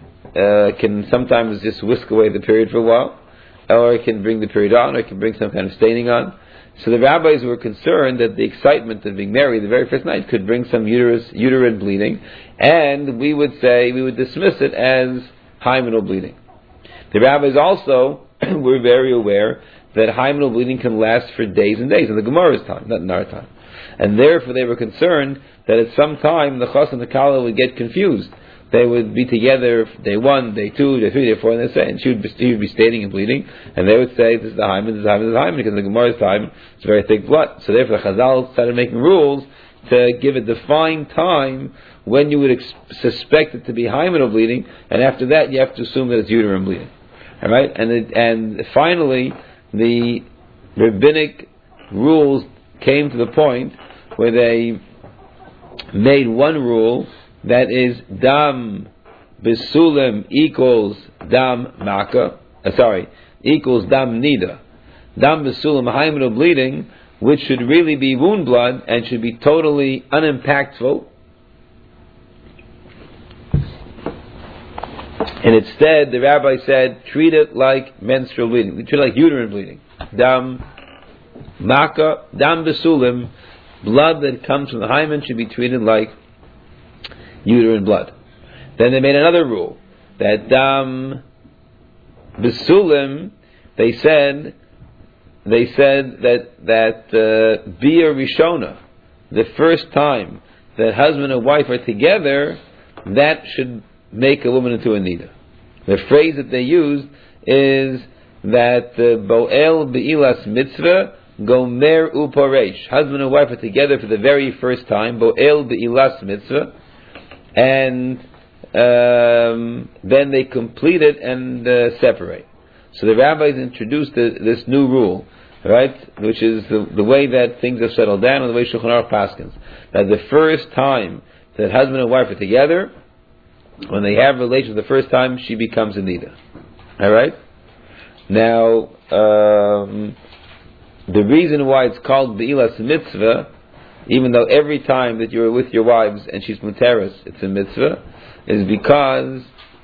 can sometimes just whisk away the period for a while, or it can bring the period on, or it can bring some kind of staining on. So the rabbis were concerned that the excitement of being married the very first night could bring some uterine bleeding, and we would dismiss it as hymenal bleeding. The rabbis also were very aware that hymenal bleeding can last for days and days, in the Gemara's time, not in our time. And therefore they were concerned that at some time the chas and the kala would get confused. They would be together day 1, day 2, day 3, day 4, and they say, and she would be staining and bleeding, and they would say, this is the hymen, this is the hymen, this is the hymen, because in the Gemara's time, it's very thick blood. So therefore, Chazal started making rules to give a defined time when you would suspect it to be hymenal bleeding, and after that, you have to assume that it's uterine bleeding. Alright? And finally, the rabbinic rules came to the point where they made one rule, that is, dam besulim equals dam maka, equals dam nida. Dam besulim, hymenal bleeding, which should really be wound blood and should be totally unimpactful. And instead, the rabbi said, treat it like menstrual bleeding. Treat it like uterine bleeding. Dam maka, dam besulim, blood that comes from the hymen should be treated like uterine blood. Then they made another rule that dam besulim, they said that bia rishona, the first time that husband and wife are together, that should make a woman into a nida. The phrase that they used is that boel beilas mitzvah gomer uparesh. Husband and wife are together for the very first time, boel beilas mitzvah, and then they complete it and separate. So the rabbis introduced this new rule, right, which is the way that things have settled down, and the way Shulchan Aruch paskins, that the first time that husband and wife are together, when they have relations the first time, she becomes a nida. All right. Now, the reason why it's called Be'ilas Mitzvah, even though every time that you're with your wives and she's muteris, it's a mitzvah, is because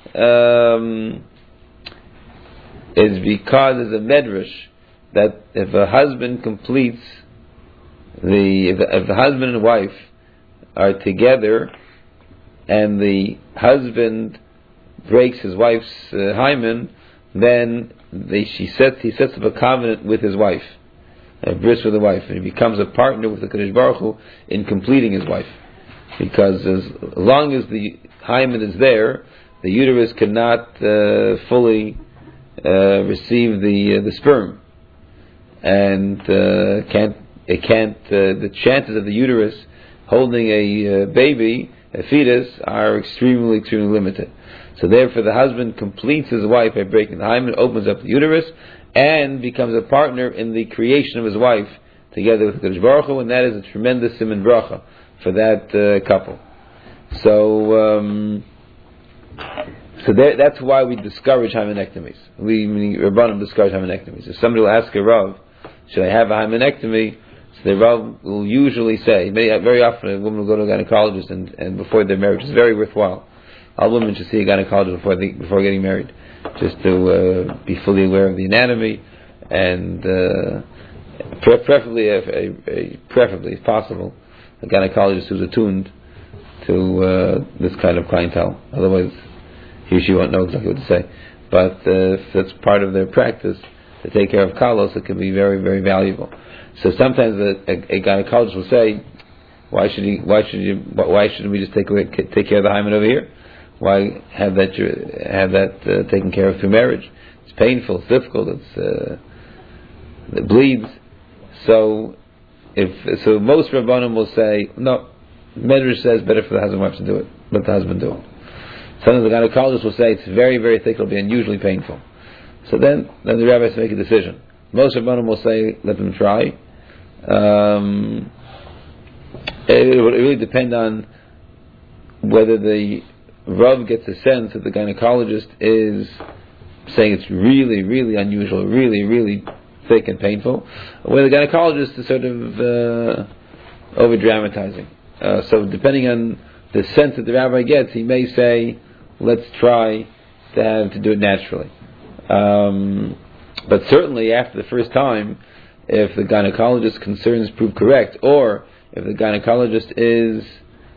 there's a medrash that if a husband completes if the husband and wife are together and the husband breaks his wife's hymen, then he sets up a covenant with his wife, a bris with the wife, and he becomes a partner with the Kadosh Baruch Hu in completing his wife. Because as long as the hymen is there, the uterus cannot fully receive the sperm, and the chances of the uterus holding a baby, a fetus, are extremely limited. So therefore the husband completes his wife by breaking the hymen, opens up the uterus, and becomes a partner in the creation of his wife together with Kodesh Baruch Hu, and that is a tremendous siman bracha for that couple. So that's why we discourage hymenectomies. Meaning Rabbanim discourage hymenectomies. If somebody will ask a Rav, should I have a hymenectomy? So the Rav will usually say, very often a woman will go to a gynecologist and before their marriage, it's very worthwhile. All women should see a gynecologist before getting married, just to be fully aware of the anatomy, and preferably, if possible, a gynecologist who's attuned to this kind of clientele. Otherwise, he or she won't know exactly what to say. But if that's part of their practice to take care of kalos, it can be very, very valuable. So sometimes a gynecologist will say, why shouldn't we just take care of the hymen over here? Why have that taken care of through marriage? It's painful, it's difficult, it bleeds. So most Rabbanim will say, no, Medrash says better for the husband and wife to do it. Let the husband do it. Sometimes the gynecologist will say it's very, very thick, it'll be unusually painful. So then the rabbi has to make a decision. Most Rabbanim will say, let them try. It will really depend on whether the Rav gets a sense that the gynecologist is saying it's really, really unusual, really, really thick and painful, or whether the gynecologist is sort of over-dramatizing. So depending on the sense that the rabbi gets, he may say, let's try to do it naturally. But certainly after the first time, if the gynecologist's concerns prove correct, or if the gynecologist is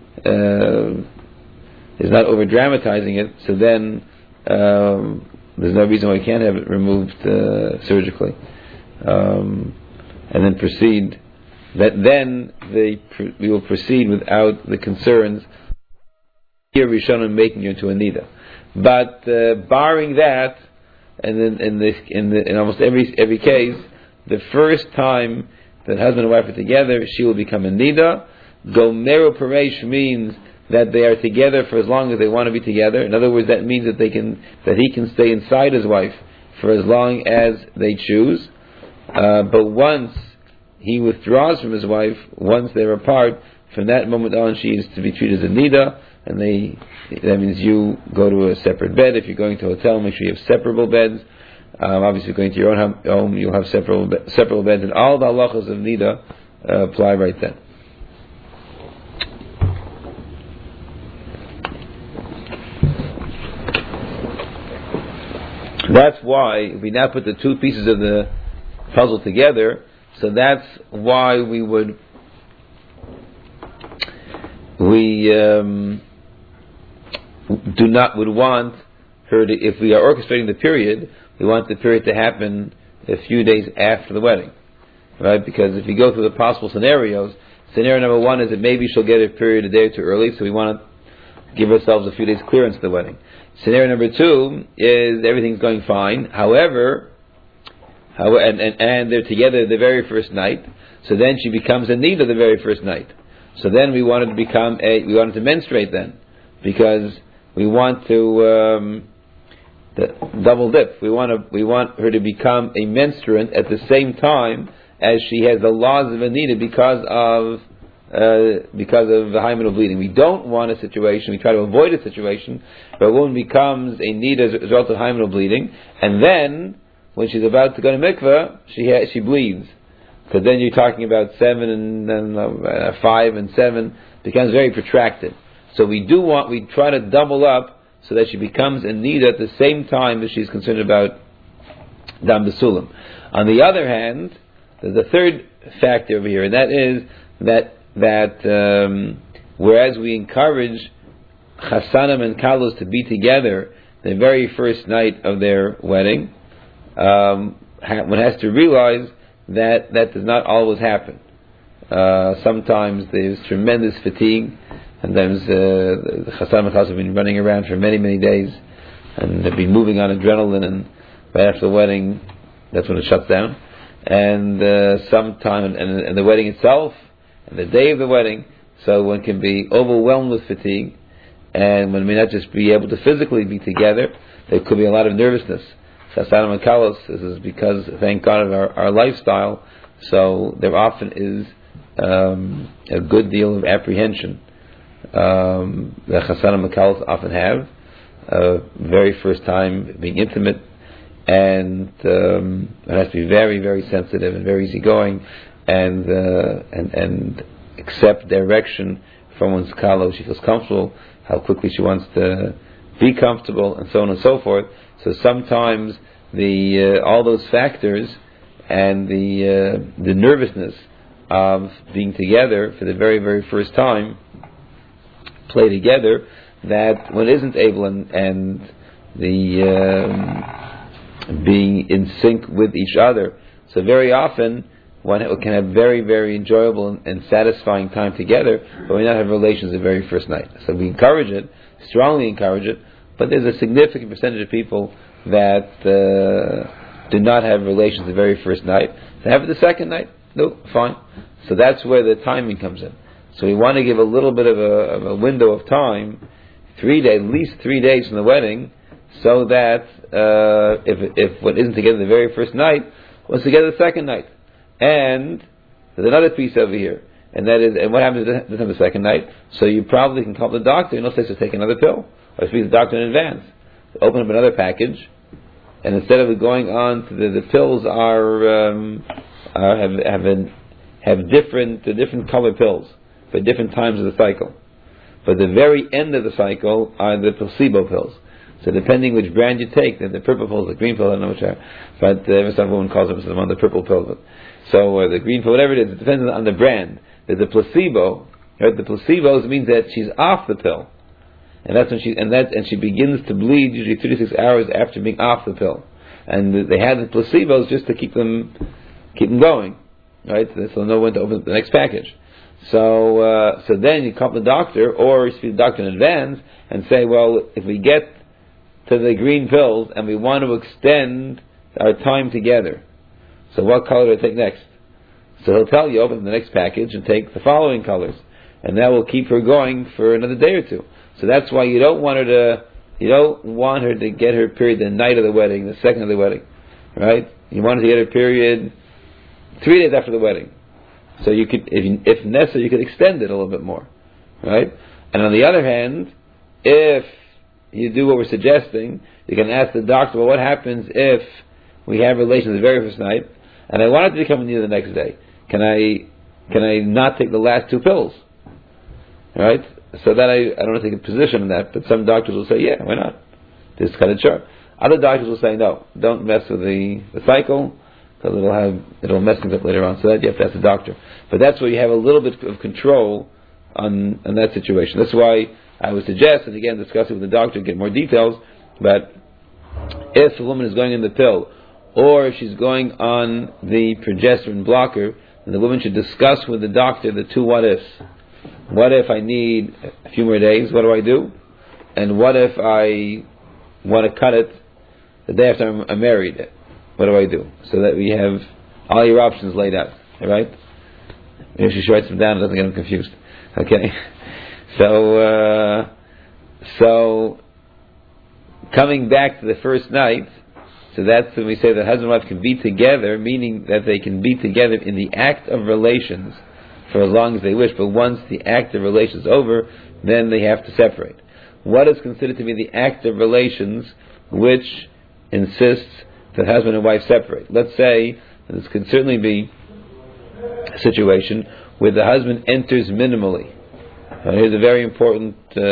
not over-dramatizing it, so then there's no reason why we can't have it removed surgically. And then proceed. Then we will proceed without the concerns here Rishonim making you into a nida. But barring that, and then in almost every case, the first time that husband and wife are together, she will become a nida. Gomeru Paresh means that they are together for as long as they want to be together. In other words, that means that he can stay inside his wife for as long as they choose. But once he withdraws from his wife, once they're apart, from that moment on she is to be treated as a nida, and that means you go to a separate bed. If you're going to a hotel, make sure you have separable beds. Obviously, if you're going to your own home, you'll have separable beds, and all the halachas of nida apply right then. That's why we now put the two pieces of the puzzle together. So that's why we would want her to, if we are orchestrating the period, we want the period to happen a few days after the wedding, right? Because if you go through the possible scenarios, scenario number one is that maybe she'll get a period a day or two early, so we want to give ourselves a few days clearance to the wedding. Scenario number two is everything's going fine, however, and they're together the very first night, so then she becomes a nida the very first night. So then we wanted to menstruate then, because we want to double dip. We want her to become a menstruant at the same time as she has the laws of a nida because of the hymenal bleeding. We don't want a situation, we try to avoid a situation where a woman becomes a nida as a result of hymenal bleeding, and then when she's about to go to mikveh, she bleeds. So then you're talking about 7 and 5 and 7, becomes very protracted. So we try to double up so that she becomes a nida at the same time as she's concerned about dam b'sulam. On the other hand, there's a third factor over here, and that is that whereas we encourage chasanim and kalos to be together the very first night of their wedding, one has to realize that does not always happen. Sometimes there's tremendous fatigue, and sometimes the chasanim and kalos have been running around for many, many days, and they've been moving on adrenaline, and right after the wedding, that's when it shuts down. And sometime, and the wedding itself, and the day of the wedding, so one can be overwhelmed with fatigue, and one may not just be able to physically be together, there could be a lot of nervousness. Chasanim and kalos, this is because, thank God, of our lifestyle, So there often is a good deal of apprehension that Chassan and Makalas often have, very first time being intimate, and it has to be very, very sensitive and very easygoing, and accept direction from one's kala. She feels comfortable, how quickly she wants to be comfortable, and so on and so forth. So sometimes all those factors and the nervousness of being together for the very, very first time play together, that one isn't able and being in sync with each other. So very often one can have very, very enjoyable and satisfying time together, but we not have relations the very first night. So we encourage it, strongly encourage it, but there's a significant percentage of people that do not have relations the very first night. They have it the second night. No, fine. So that's where the timing comes in. So we want to give a little bit of a window of time, 3 days, at least 3 days from the wedding, so that if one isn't together the very first night, one's together the second night. And there's another piece over here, and that is, and what happens the second night? So you probably can call the doctor, and he'll say, so take another pill, or speak to the doctor in advance. Open up another package, and instead of going on to the pills have different color pills for different times of the cycle. But the very end of the cycle are the placebo pills. So depending which brand you take, the purple pills, the green pill, I don't know which are, but some woman calls them one of the purple pills. So the green pill, whatever it is, it depends on the brand. There's a placebo. Right? The placebos means that she's off the pill, and that's when she begins to bleed usually 36 hours after being off the pill. And they had the placebos just to keep them going, right? So know when to open the next package. So then you call the doctor, or you speak to the doctor in advance and say, well, if we get to the green pills and we want to extend our time together, so what color do I take next? So he'll tell you, open the next package and take the following colors, and that will keep her going for another day or two. So that's why you don't want her to get her period the night of the wedding, the second of the wedding, right? You want her to get her period 3 days after the wedding. So you could, if necessary, you could extend it a little bit more, right? And on the other hand, if you do what we're suggesting, you can ask the doctor, well, what happens if we have relations the very first night, and I want it to become near the next day? Can I not take the last 2 pills? Right? So that I don't take a position on that, but some doctors will say, yeah, why not? Just cut it short. Other doctors will say, no, don't mess with the cycle, because it'll mess things up later on. So that you have to ask the doctor. But that's where you have a little bit of control on that situation. That's why I would suggest, and again, discuss it with the doctor, get more details, but if a woman is going in the pill, or if she's going on the progesterone blocker, then the woman should discuss with the doctor the 2 what-ifs. What if I need a few more days? What do I do? And what if I want to cut it the day after I'm married? What do I do? So that we have all your options laid out. All right? Maybe she writes them down and doesn't get them confused. Okay? So coming back to the first night, so that's when we say that husband and wife can be together, meaning that they can be together in the act of relations for as long as they wish, but once the act of relations is over, then they have to separate. What is considered to be the act of relations which insists that husband and wife separate? Let's say, and this could certainly be a situation where the husband enters minimally. Here's a very important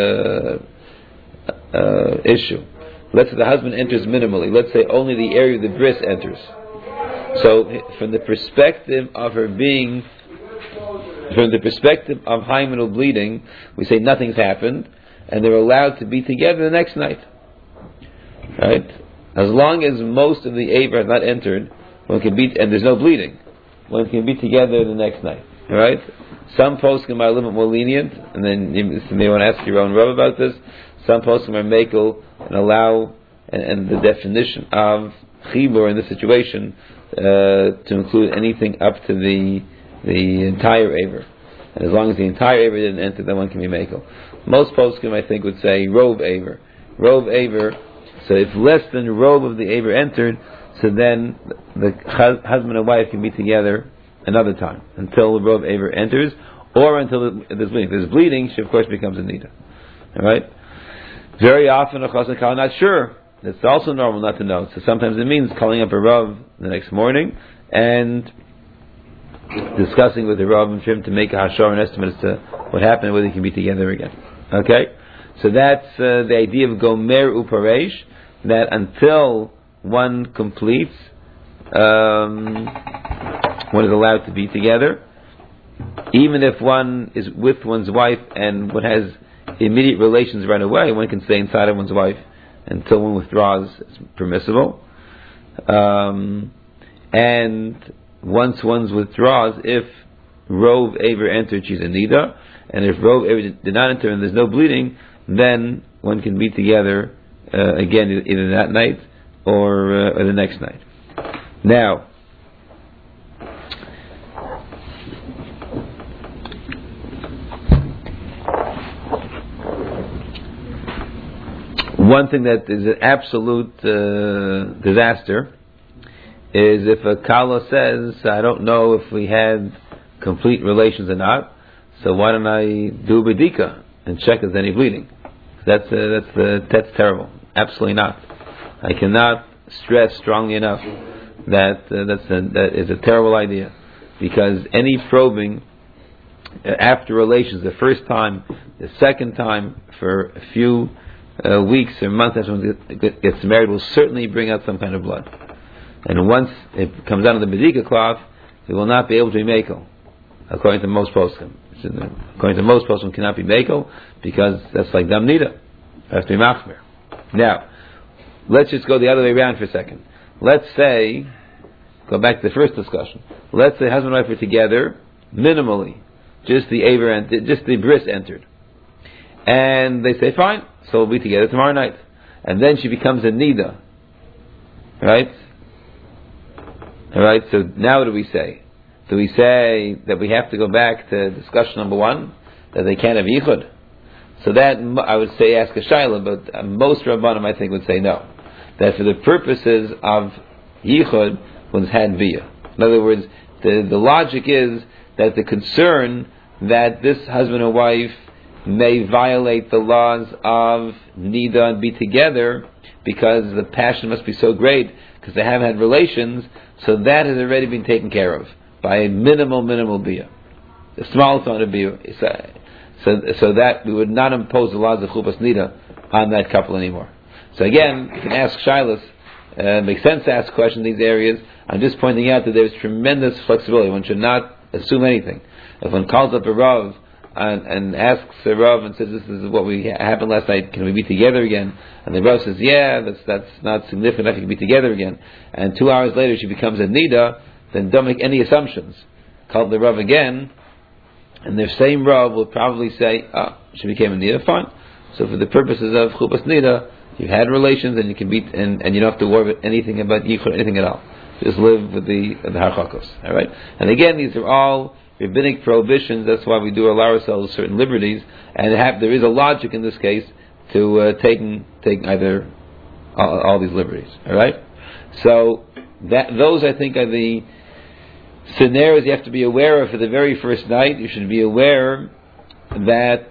issue. Let's say the husband enters minimally. Let's say only the area of the bris enters. So from the perspective of her being, from the perspective of hymenal bleeding, we say nothing's happened, and they're allowed to be together the next night. Right? As long as most of the Aver has not entered, one can be, and there's no bleeding, one can be together the next night. Right? Some poskim are a little bit more lenient, and then you may want to ask your own Rav about this. Some poskim are makel and allow, and the definition of chibur in this situation to include anything up to the entire Aver. And as long as the entire Aver didn't enter, then one can be makel. Most poskim, I think, would say rov Aver. Rov Aver. So if less than rov of the Aver entered, so then the husband and wife can be together another time until the Rov Aver enters, or until there's bleeding. If there's bleeding, she of course becomes a Nida. Alright? Very often a Chas and Kala not sure. It's also normal not to know. So sometimes it means calling up a Rav the next morning and discussing with the Rav and Shim to make a hashar, an estimate as to what happened, whether they can be together again. Okay? So that's the idea of Gomer Uparesh, that until one completes, one is allowed to be together. Even if one is with one's wife and one has immediate relations right away, one can stay inside of one's wife until one withdraws. It's permissible. And once one withdraws, if Rov Aver entered, she's a Nida, and if Rov Aver did not enter and there's no bleeding, then one can be together again either that night or the next night. Now, one thing that is an absolute disaster is if a Kala says, I don't know if we had complete relations or not, so why don't I do Bedika and check if there's any bleeding? That's terrible. Absolutely not. I cannot stress strongly enough that that is a terrible idea, because any probing after relations, the first time, the second time, for a few weeks or months after someone gets married, will certainly bring out some kind of blood. And once it comes out of the Bedika cloth, it will not be able to be Mekel, according to most poskim. According to most poskim, cannot be Mekel, because that's like Dam Nida. It has to be Machmer. Now, let's just go the other way around for a second. Let's say, go back to the first discussion. Let's say husband and wife are together, minimally, just the bris entered. And they say, fine, so we'll be together tomorrow night. And then she becomes a Nida. Right? Alright, so now what do we say? Do we say that we have to go back to discussion number one, that they can't have Yichud? So that, I would say, ask a Shaila, but most Rabbanim, I think, would say no. That for the purposes of Yichud, one's had Via. In other words, the logic is that the concern that this husband and wife may violate the laws of Nida and be together because the passion must be so great because they haven't had relations, so that has already been taken care of by a minimal biyah, the smallest amount of biyah. So that we would not impose the laws of Chupas Nida on that couple anymore. So again, you can ask Shilas, makes sense to ask questions in these areas. I'm just pointing out that there's tremendous flexibility. One should not assume anything. If one calls up a Rav and asks a Rav and says, this is what happened last night, can we be together again? And the Rav says, yeah, that's not significant enough, you can be together again. And 2 hours later she becomes a Nida, then don't make any assumptions. Call the Rav again, and the same Rav will probably say, she became a Nida, fine. So for the purposes of Chupas Nida, you've had relations and you can be, and you don't have to worry about anything about Yichud, anything at all. Just live with the Harchakos. Alright? And again, these are all rabbinic prohibitions. That's why we do allow ourselves certain liberties, and there is a logic in this case to taking either all these liberties. All right, so those I think are the scenarios you have to be aware of for the very first night. You should be aware that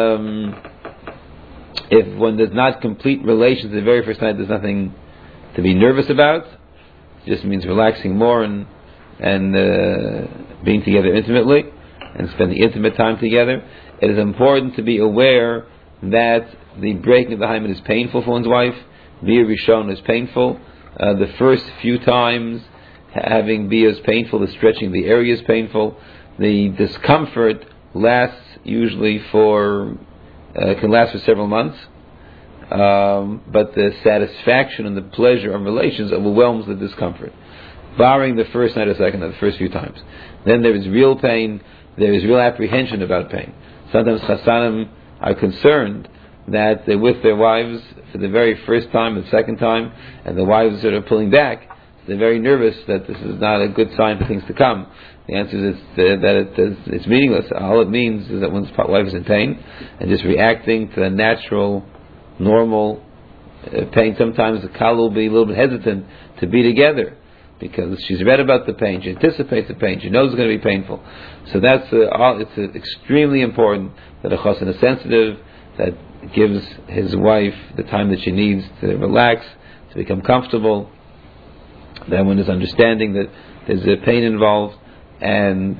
if one does not complete relations the very first night, there's nothing to be nervous about. It just means relaxing more and being together intimately and spending intimate time together. It is important to be aware that the breaking of the hymen is painful for one's wife. Biyah Rishon is painful. The first few times having Biyah is painful. The stretching of the area is painful. The discomfort lasts usually can last for several months. But the satisfaction and the pleasure of relations overwhelms the discomfort, barring the first night or second night, the first few times. Then there is real pain, there is real apprehension about pain. Sometimes Chassanim are concerned that they're with their wives for the very first time and second time, and the wives are pulling back. They're very nervous that this is not a good sign for things to come. The answer is that it's meaningless. All it means is that one's wife is in pain and just reacting to the natural, normal pain. Sometimes the Kal will be a little bit hesitant to be together. because she's read about the pain, she anticipates the pain, she knows it's going to be painful. So that's it's extremely important that a chassan is sensitive, that gives his wife the time that she needs to relax, to become comfortable, that one is understanding that there's a pain involved, and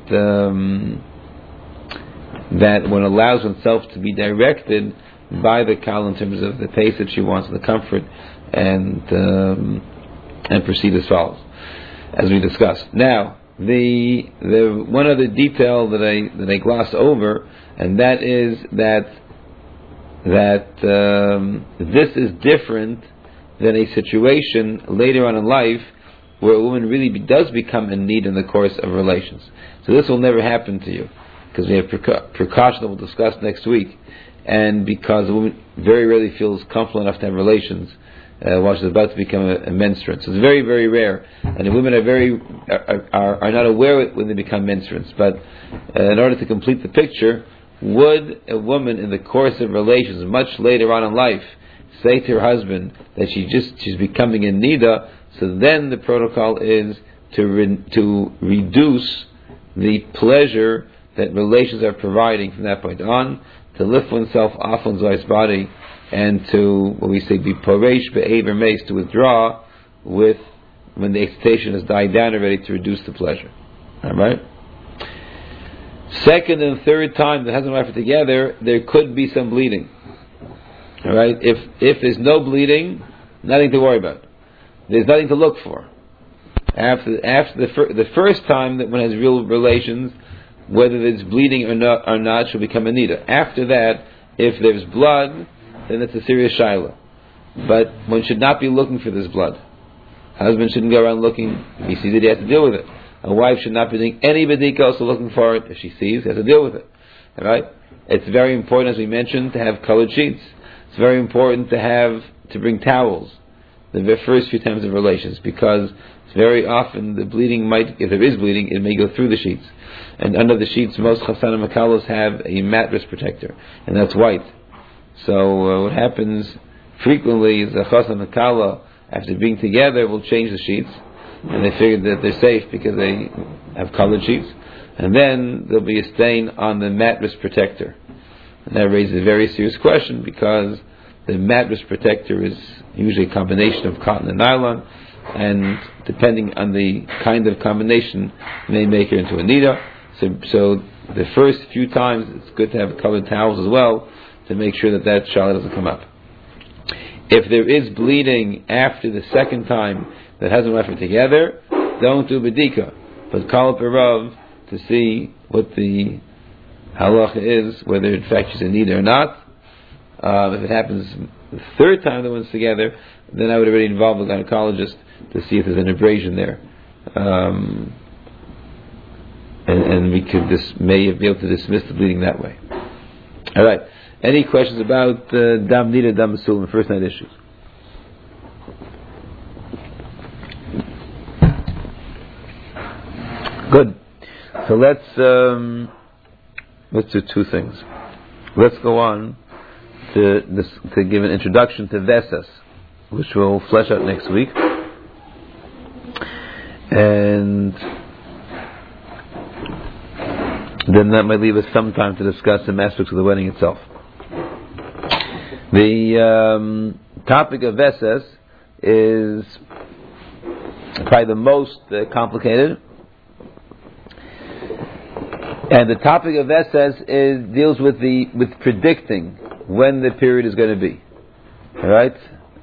that one allows oneself to be directed by the kala in terms of the pace that she wants, the comfort, and proceed as follows, as we discussed. Now, the one other detail that I glossed over, and that is that this is different than a situation later on in life where a woman really does become in need in the course of relations. So this will never happen to you, because we have precaution that we'll discuss next week, and because a woman very rarely feels comfortable enough to have relations while she's about to become a menstruant. So it's very, very rare, and the women are not aware when they become menstruants. But in order to complete the picture, would a woman in the course of relations much later on in life say to her husband that she's becoming a nida? So then the protocol is to reduce the pleasure that relations are providing from that point on, to lift oneself off one's wife's body, and to, what we say, be poresh be'aver mace, to withdraw when the excitation has died down already, to reduce the pleasure. Alright? Second and third time the husband and wife are together, there could be some bleeding. Alright? If there's no bleeding, nothing to worry about. There's nothing to look for. After the first time that one has real relations, whether there's bleeding or not, she'll become a nida. After that, if there's blood, then it's a serious shaila. But one should not be looking for this blood. Husband shouldn't go around looking. If he sees it, he has to deal with it. A wife should not be doing any bedika, also looking for it. If she sees, he has to deal with it. Alright? It's very important, as we mentioned, to have colored sheets. It's very important to bring towels the first few times of relations, because very often the bleeding might, if there is bleeding, it may go through the sheets. And under the sheets, most chassan and makalos have a mattress protector, and that's white. So what happens frequently is the chassan and makala, after being together, will change the sheets, and they figure that they're safe because they have colored sheets, and then there'll be a stain on the mattress protector. And that raises a very serious question, because the mattress protector is usually a combination of cotton and nylon, and depending on the kind of combination, may make her into a nida. So the first few times, it's good to have colored towels as well, to make sure that shaila doesn't come up. If there is bleeding after the second time that husband and wife are together, don't do bedika, but call up a rav to see what the halacha is, whether in fact she's a nida or not. If it happens the third time that one's together, then I would already involve a gynecologist to see if there's an abrasion there, and we could may be able to dismiss the bleeding that way. All right. Any questions about dam nida, dam masul, the first night issues? Good. So let's do two things. Let's go on to give an introduction to Vesas, which we'll flesh out next week, and then that might leave us some time to discuss some aspects of the wedding itself. The topic of Vesas is probably the most complicated, and the topic of Vesas deals with predicting when the period is going to be. All right.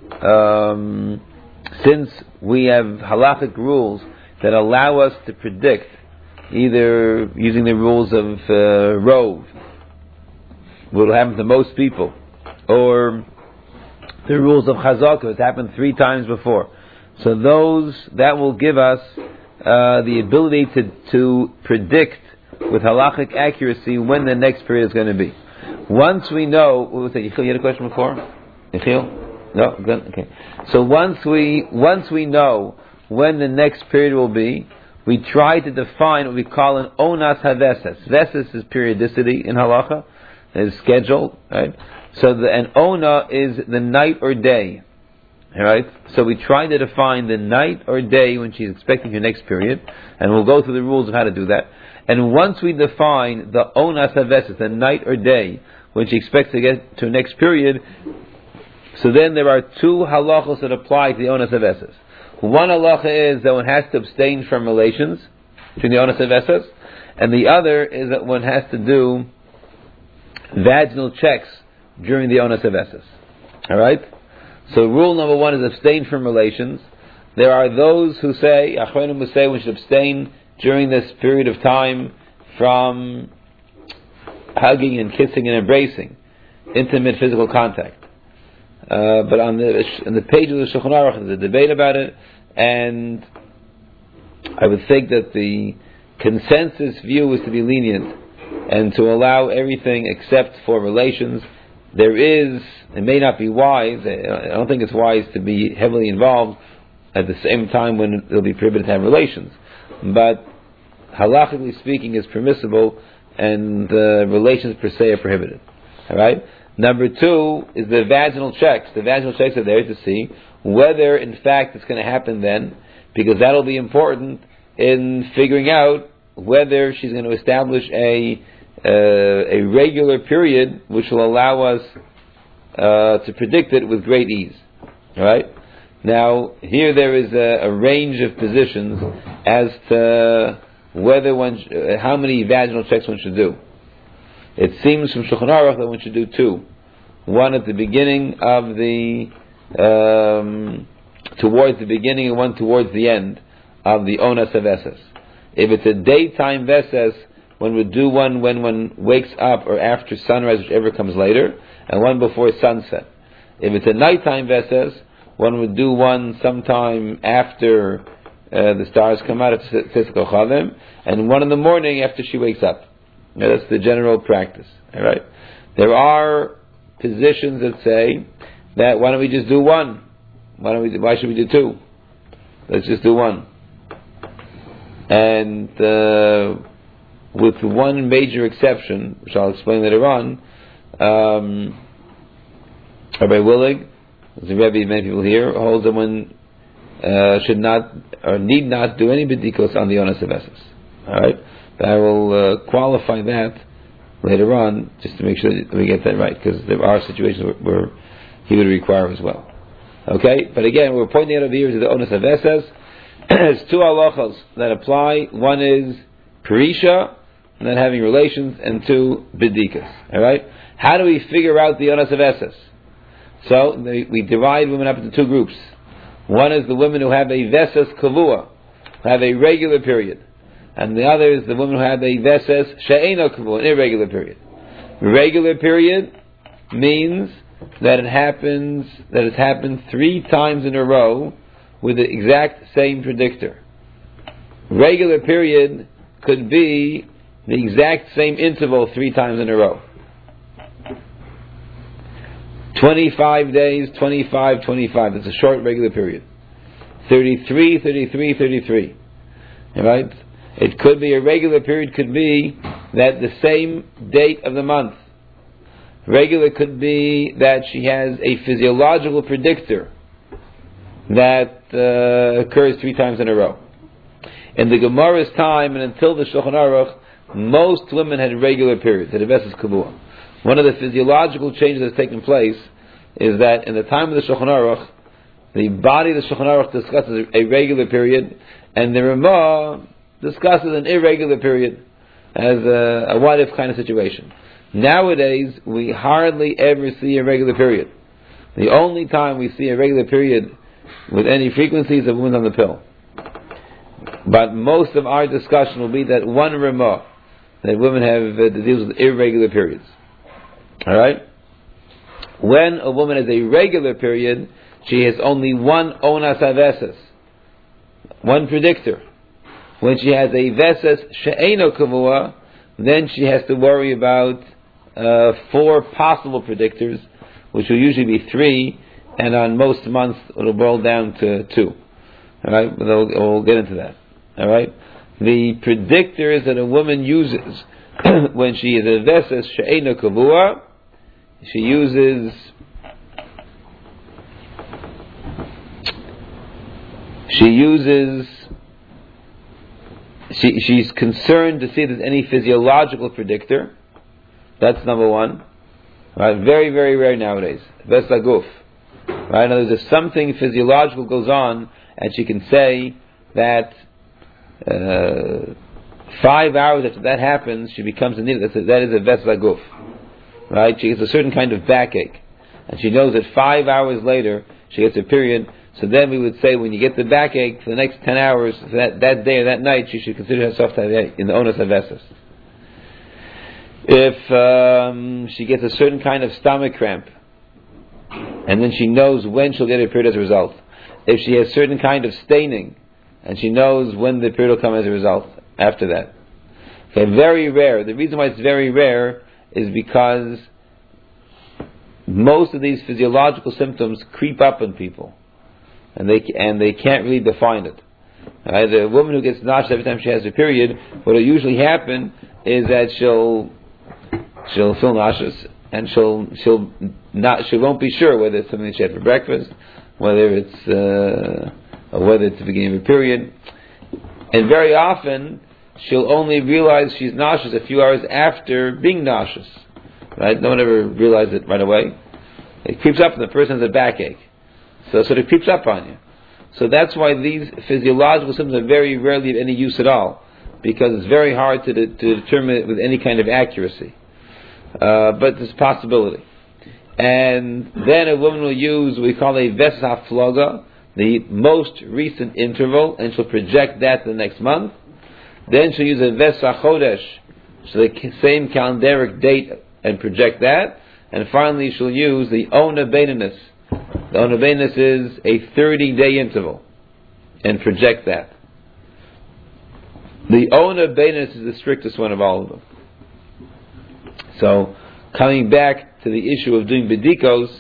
Since we have halachic rules that allow us to predict, either using the rules of Rov, what will happen to most people, or the rules of Chazakah, it's happened 3 times before. So that will give us the ability to predict with halachic accuracy when the next period is going to be. Once we know, what was it? You had a question before? Yechiel? No? Good? Okay. So once we know when the next period will be, we try to define what we call an onas havesas. Vesas is periodicity in halacha. It is scheduled, right? So an ona is the night or day. Alright? So we try to define the night or day when she's expecting her next period, and we'll go through the rules of how to do that. And once we define the onas haveses, the night or day when she expects to get to her next period, so then there are two halachos that apply to the onas haveses. One halacha is that one has to abstain from relations between the onas haveses, and the other is that one has to do vaginal checks during the onas haveses. Alright? So rule number one is abstain from relations. There are those who say, Achronim who say we should abstain during this period of time from hugging and kissing and embracing, intimate physical contact. But on the page of the Shulchan Aruch there's a debate about it, and I would think that the consensus view is to be lenient and to allow everything except for relations. It may not be wise, I don't think it's wise to be heavily involved at the same time when it'll be prohibited to have relations. But halachically speaking is permissible, and relations per se are prohibited. Alright? Number two is the vaginal checks. The vaginal checks are there to see whether in fact it's going to happen then, because that'll be important in figuring out whether she's going to establish a regular period which will allow us to predict it with great ease. Alright? Now, here there is a range of positions as to whether how many vaginal checks one should do. It seems from Shulchan Aruch that one should do two. One at the beginning of towards the beginning, and one towards the end of the onas haveses. If it's a daytime veses, one would do one when one wakes up or after sunrise, whichever comes later, and one before sunset. If it's a nighttime veses, one would do one sometime after the stars come out, and one in the morning after she wakes up. Now, that's the general practice. All right. There are positions that say that why don't we just do one? Why should we do two? Let's just do one. And with one major exception, which I'll explain later on, Rabbi Willig, as a Rebbe, many people here, holds that one should not or need not do any bedikos on the onas haveses. All right, but I will qualify that later on just to make sure that we get that right, because there are situations where he would require as well. Okay, but again, we're pointing out over here to the onas haveses. There's two halachos that apply. One is perisha, and then having relations, and two bedikas. All right. How do we figure out the onas haveses? So we divide women up into two groups. One is the women who have a veses kavua, who have a regular period, and the other is the women who have a veses she'ena kavua, an irregular period. Regular period means that it's happened 3 times in a row with the exact same predictor. Regular period could be the exact same interval 3 times in a row. 25 days, 25, 25. That's a short regular period. 33, 33, 33. Alright? It could be a regular period, could be that the same date of the month. Regular could be that she has a physiological predictor that occurs 3 times in a row. In the Gemara's time and until the Shulchan Aruch, most women had regular periods, had a veses kavua. One of the physiological changes that's taken place is that in the time of the Shulchan Aruch, the body of the Shulchan Aruch discusses a regular period, and the Ramah discusses an irregular period as a what-if kind of situation. Nowadays, we hardly ever see a regular period. The only time we see a regular period with any frequency is a woman on the pill. But most of our discussion will be that one Ramah, that women have that deals with irregular periods. Alright? When a woman has a regular period, she has only one onas haveses, one predictor. When she has a veses she'eno kavua, then she has to worry about 4 possible predictors, which will usually be 3, and on most months it'll boil down to 2. Alright? We'll get into that. Alright? The predictors that a woman uses when she is a veses she'ena kavua, she uses she's concerned to see if there's any physiological predictor. That's number one. Right? Very, very rare nowadays. Ves laguf. Right? In other words, if something physiological goes on, and she can say that 5 hours after that happens, she becomes a nida. That is a ves laguf. Right? She gets a certain kind of backache, and she knows that 5 hours later she gets a period. So then we would say, when you get the backache for the next 10 hours, for that day or that night, she should consider herself to have in the onus havesas. If she gets a certain kind of stomach cramp, and then she knows when she'll get her period as a result. If she has certain kind of staining, and she knows when the period will come as a result after that. Okay, very rare. The reason why it's very rare is because most of these physiological symptoms creep up on people, and they can't really define it. Right? The woman who gets nauseous every time she has a period, what will usually happen is that she'll feel nauseous, and she won't be sure whether it's something that she had for breakfast, whether it's the beginning of a period, and very often she'll only realize she's nauseous a few hours after being nauseous. Right? No one ever realizes it right away. It creeps up, and the person has a backache. So it creeps up on you. So that's why these physiological symptoms are very rarely of any use at all, because it's very hard to determine it with any kind of accuracy. But there's a possibility. And then a woman will use what we call a ves hafloga, the most recent interval, and she'll project that to the next month. Then she'll use a ves hachodesh, so the same calendaric date, and project that. And finally she'll use the ona beinus. The ona beinus is a 30-day interval, and project that. The ona beinus is the strictest one of all of them. So, coming back to the issue of doing bedikos,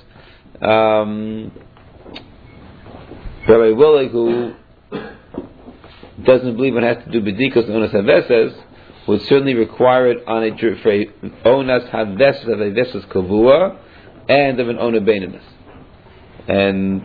Rabbi Willig, who doesn't believe one has to do bedikos onas haveses, would certainly require it on for a onas haveses of a veses kavua and of an ona beinus. And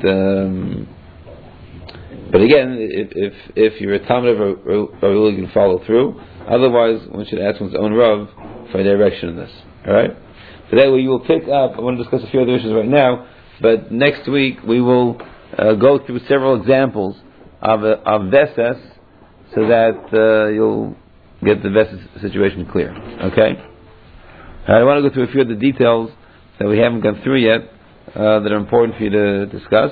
but again, if you're a Talmud of Rabbi Willig, you can follow through. Otherwise, one should ask one's own Rav for a direction in this. Alright? So that way you will pick up, I want to discuss a few other issues right now, but next week we will go through several examples of Veses, so that you'll get the Veses situation clear. Okay? I want to go through a few of the details that we haven't gone through yet, that are important for you to discuss.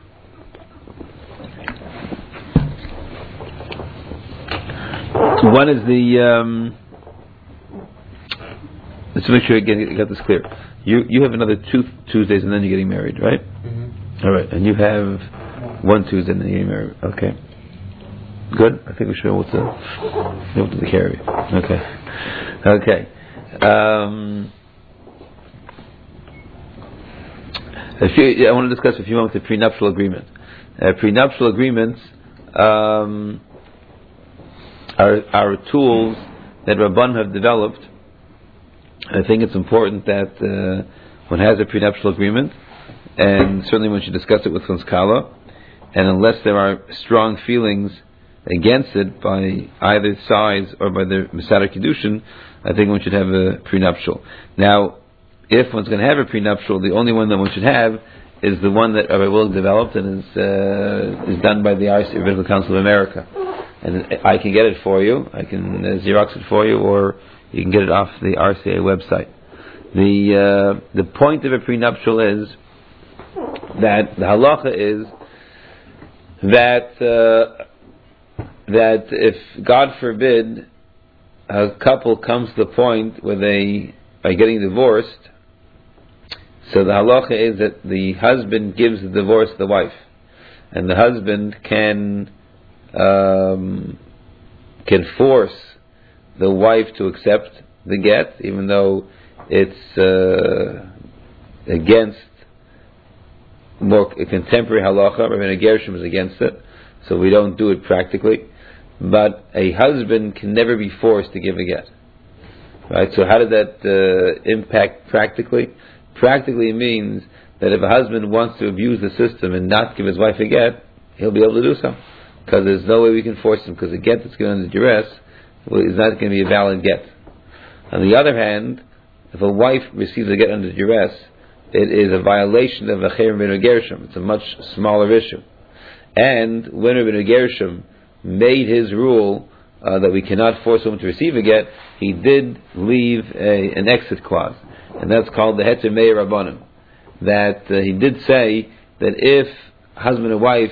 One is let's make sure I get this clear. You have another 2 Tuesdays, and then you're getting married, right? Mm-hmm. All right, and you have 1 Tuesday, and then you're getting married. Okay, good. I think we should be able to carry. Okay. I want to discuss a few moments the prenuptial agreement. Prenuptial agreements are tools that Rabban have developed. I think it's important that one has a prenuptial agreement, and certainly one should discuss it with one's kala, and unless there are strong feelings against it by either sides or by the Mesader Kiddushin, I think one should have a prenuptial. Now, if one's going to have a prenuptial, the only one that one should have is the one that Rabbi Willig developed and is done by the RCA Rabbinical Council of America. And I can get it for you. I can Xerox it for you, or you can get it off the RCA website. The point of a prenuptial is that the halacha is that if, God forbid, a couple comes to the point where they are getting divorced, so the halacha is that the husband gives the divorce to the wife, and the husband can force the wife to accept the get, even though it's against more contemporary halacha. Rabbeinu Gershom is against it, so we don't do it practically. But a husband can never be forced to give a get. Right? So how does that impact practically? Practically means that if a husband wants to abuse the system and not give his wife a get, he'll be able to do so. because there's no way we can force him, because a get that's given under duress is not going to be a valid get. On the other hand, if a wife receives a get under duress, it is a violation of a Cherem ben Gershom. It's a much smaller issue. And when Rabbi Gershom made his rule that we cannot force someone to receive a get, he did leave an exit clause, and that's called the Heter Meir Rabbanim. That he did say that if husband and wife,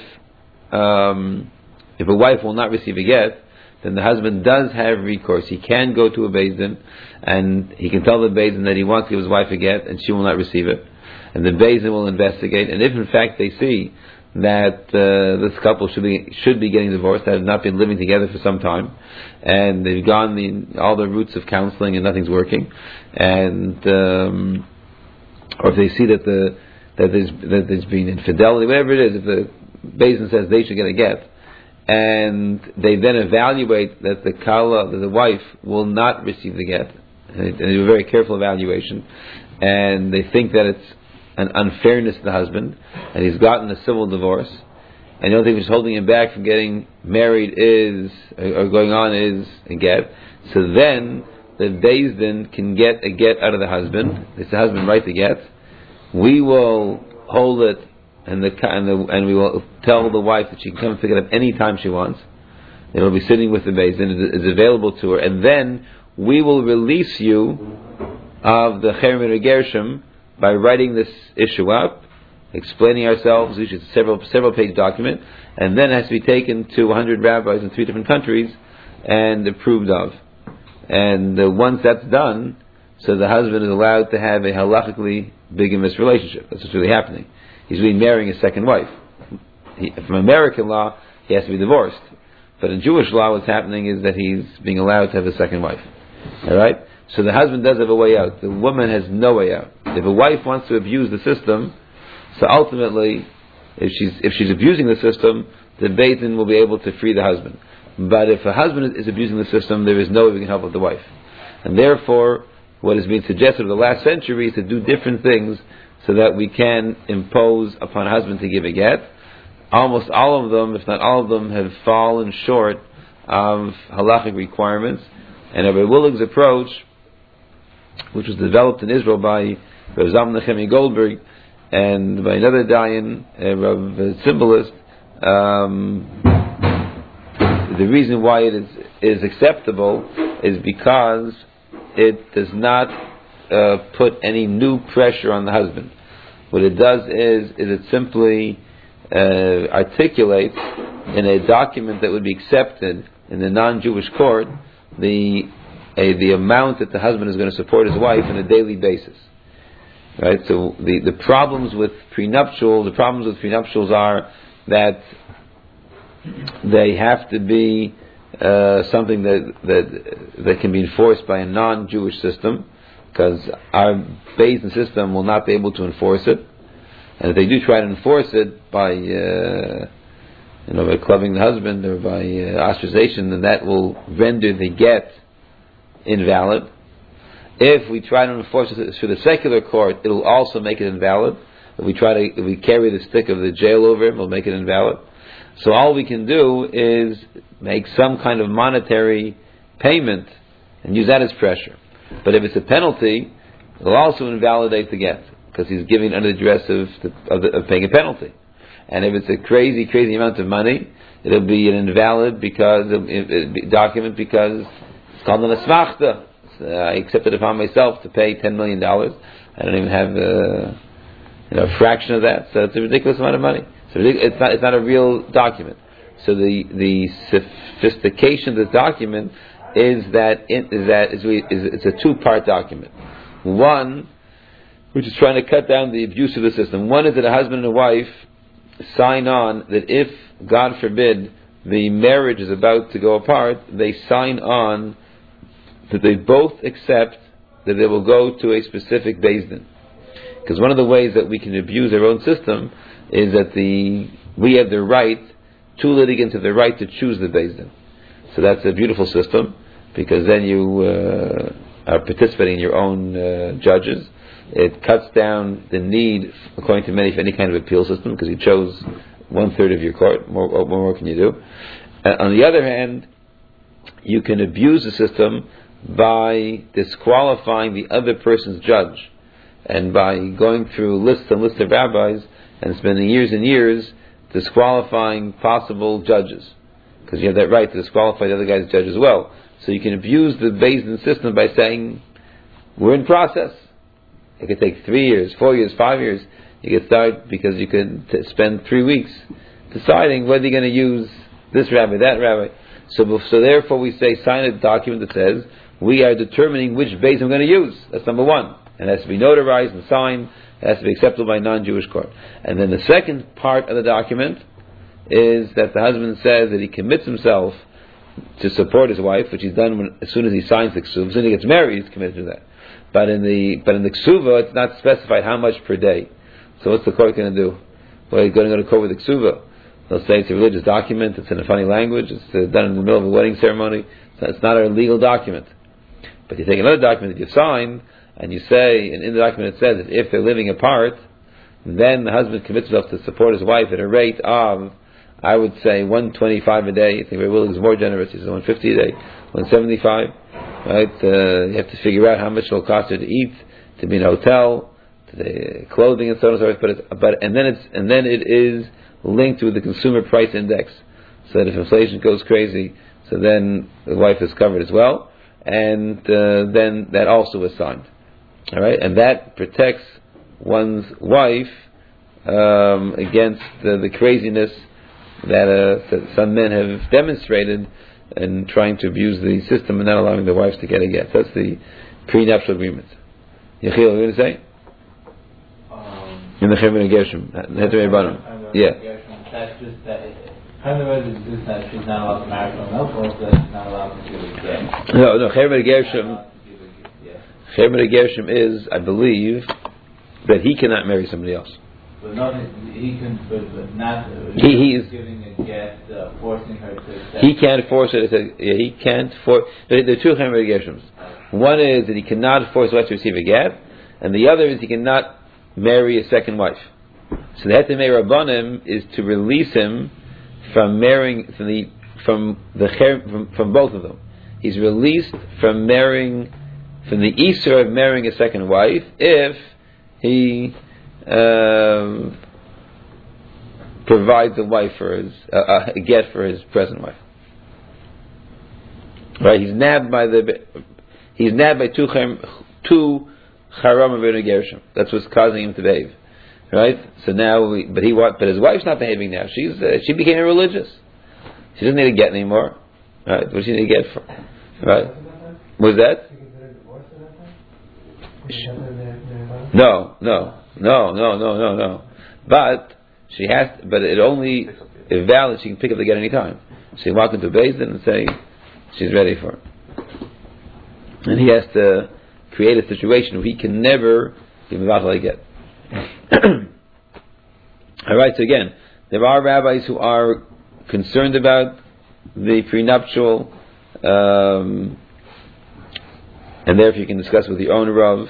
if a wife will not receive a get, then the husband does have recourse. He can go to a Beis Din, and he can tell the Beis Din that he wants to give his wife a get, and she will not receive it. And the Beis Din will investigate, and if in fact they see that this couple should be getting divorced, that have not been living together for some time, and they've gone all the routes of counseling and nothing's working, and or if they see that there's been infidelity, whatever it is, if the Beis Din says they should get a get, and they then evaluate that the wife will not receive the get, and they do a very careful evaluation, and they think that it's an unfairness to the husband, and he's gotten a civil divorce, and the only thing which is holding him back from getting married or going on is a get. So then the Beis Din can get a get out of the husband. It's the husband write the get. We will hold it, and we will tell the wife that she can come and pick it up any time she wants. It'll be sitting with the Beis Din. It's available to her, and then we will release you of the Cherem ben Gershom by writing this issue up, explaining ourselves. Usually it's a several page document, and then it has to be taken to 100 rabbis in 3 different countries and approved of. And once that's done, so the husband is allowed to have a halachically bigamous relationship. That's what's really happening. He's really marrying a second wife. From American law, he has to be divorced. But in Jewish law, what's happening is that he's being allowed to have a second wife. Alright? So the husband does have a way out. The woman has no way out. If a wife wants to abuse the system, so ultimately, if she's abusing the system, the Beis Din will be able to free the husband. But if a husband is abusing the system, there is no way we can help with the wife. And therefore, what is being suggested in the last century is to do different things so that we can impose upon a husband to give a get. Almost all of them, if not all of them, have fallen short of halachic requirements. And Rabbi Willig's approach, which was developed in Israel by Rav Zalman Nechemi Goldberg and by another Dayan, Rav Symbolist, the reason why it is acceptable is because it does not put any new pressure on the husband. What it does is it simply articulates in a document that would be accepted in the non-Jewish court the amount that the husband is going to support his wife on a daily basis. Right? So the problems with prenuptials are that they have to be something that can be enforced by a non-Jewish system, because our Beis Din system will not be able to enforce it. And if they do try to enforce it by by clubbing the husband or by ostracization, then that will render the get invalid. If we try to enforce it through the secular court, it will also make it invalid. If we carry the stick of the jail over it, it will make it invalid. So all we can do is make some kind of monetary payment and use that as pressure. But if it's a penalty, it will also invalidate the get, because he's giving under the duress of paying a penalty. And if it's a crazy amount of money, it'll be an invalid document because it's called an asmachta. I accepted it upon myself to pay $10 million. I don't even have a fraction of that, so it's a ridiculous amount of money. So it's not a real document. So the sophistication of this document is it's a two-part document. One, which is trying to cut down the abuse of the system. One is that a husband and a wife sign on that if, God forbid, the marriage is about to go apart, they sign on that they both accept that they will go to a specific Beis Din. Because one of the ways that we can abuse our own system is that we have the right, two litigants have the right to choose the Beis Din. So that's a beautiful system, because then you are participating in your own judges. It cuts down the need, according to many, for any kind of appeal system, because you chose 1/3 of your court. What more can you do? On the other hand, you can abuse the system by disqualifying the other person's judge, and by going through lists and lists of rabbis and spending years and years disqualifying possible judges, because you have that right to disqualify the other guy's judge as well. So you can abuse the Beis Din system by saying, we're in process. It could take 3 years, 4 years, 5 years. You could start because you could spend 3 weeks deciding whether you're going to use this rabbi, that rabbi. So therefore we say, sign a document that says, we are determining which Beis I'm going to use. That's number one. And it has to be notarized and signed. It has to be acceptable by a non-Jewish court. And then the second part of the document is that the husband says that he commits himself to support his wife, which he's done as soon as he signs the ksuva. As soon as he gets married, he's committed to that. But in the ksuva, it's not specified how much per day. So what's the court going to do? Well, he's going to go to court with the ksuva. They'll say it's a religious document. It's in a funny language. It's done in the middle of a wedding ceremony. So it's not a legal document. But you take another document that you've signed, and you say, and in the document it says that if they're living apart, then the husband commits himself to support his wife at a rate of, I would say, $125 a day. I think Rabbi Willig is more generous. He says $150 a day, $175. Right? You have to figure out how much it will cost you to eat, to be in a hotel, to the clothing and so on and so forth. And then it is linked to the consumer price index, so that if inflation goes crazy, so then the wife is covered as well, and then that also is signed. All right, and that protects one's wife against the craziness that some men have demonstrated in trying to abuse the system and not allowing their wives to get a get. That's the prenuptial agreement. Yechiel, what are you going to say? In the Chevron Gershom, yeah. That's just that. How many ways is that she's not allowed to marry someone else, or that she's not allowed to give a gift? No, Chevron Gershom. Chevron Gershom is, I believe, that he cannot marry somebody else. But not he can, but not. He is giving a gift, forcing her to accept. He can't force her to. He can't force. There are two Chevron Gershoms. One is that he cannot force a wife to receive a get, and the other is he cannot marry a second wife. So the Hetemei Rabbanim is to release him from marrying from both of them. He's released from marrying, from the Isur of marrying a second wife if he provides a wife for his a get for his present wife. Right? He's nabbed by two Charam of Gershom. That's what's causing him to behave. Right? So now, but his wife's not behaving now. She became irreligious. She doesn't need a get anymore. Right? What does she need a get for? Right? Was that? No. But she has. But it only is valid. She can pick up the get any time. She can walk into Beis Din and say she's ready for it. And he has to create a situation where he can never give a get. All right. So again, there are rabbis who are concerned about the prenuptial, and therefore you can discuss with the owner of.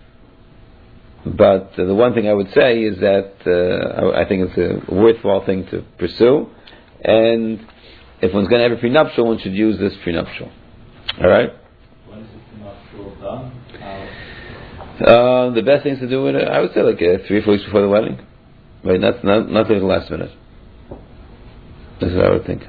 But the one thing I would say is that I think it's a worthwhile thing to pursue, and if one's going to have a prenuptial, one should use this prenuptial. All right. When is the prenuptial done? The best thing is to do it, I would say, like 3 or 4 weeks before the wedding. Right, not till the last minute. That's what I would think.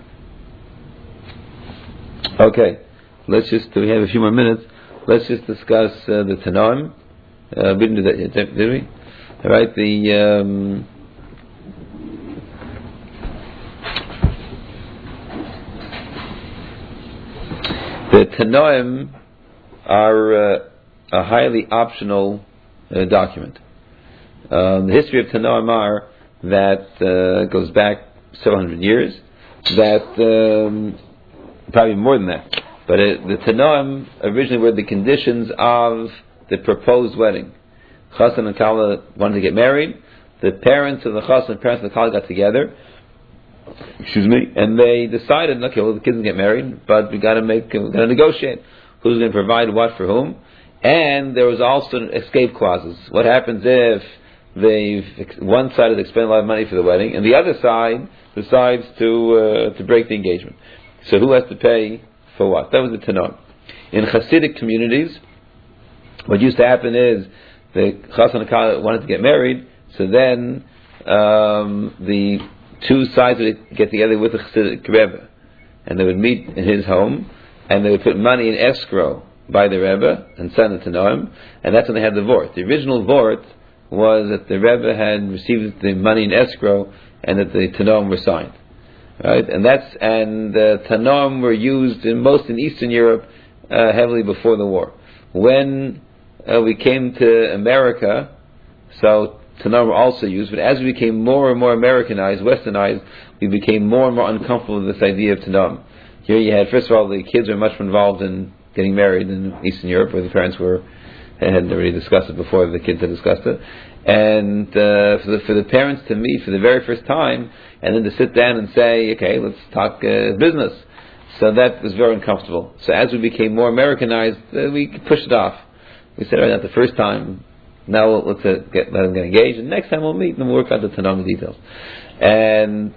Okay, we have a few more minutes. Let's just discuss the Tanoim. We didn't do that yet, did we? All right, the Tanoim are a highly optional document. The history of Tanoim are that goes back several hundred years. That probably more than that. But the Tanoim originally were the conditions of the proposed wedding. Chassan and Kala wanted to get married. The parents of the Chassan and parents of the Kala got together. And they decided, okay, well, the kids can get married, but we got to negotiate who's going to provide what for whom. And there was also escape clauses. What happens if one side has expended a lot of money for the wedding, and the other side decides to break the engagement. So who has to pay for what? That was the Tanam. In Hasidic communities, what used to happen is the Chassan and Kala wanted to get married, so then the two sides would get together with the Hasidic Rebbe, and they would meet in his home, and they would put money in escrow by the Rebbe and send it to Noam, and that's when they had the Vort. The original Vort was that the Rebbe had received the money in escrow and that the Tanoim were signed, right? And Tanoim were used in Eastern Europe heavily before the war. When we came to America, so Tanoim were also used, but as we became more and more Americanized, Westernized, we became more and more uncomfortable with this idea of Tanoim. Here you had, first of all, the kids were much more involved in getting married in Eastern Europe, where the parents had already discussed it before the kids had discussed it. And for the parents to meet for the very first time, and then to sit down and say, okay, let's talk business. So that was very uncomfortable. So as we became more Americanized, we pushed it off. We said, all right, not the first time. Now let's let them get engaged, and next time we'll meet and we'll work out the Tanam details. And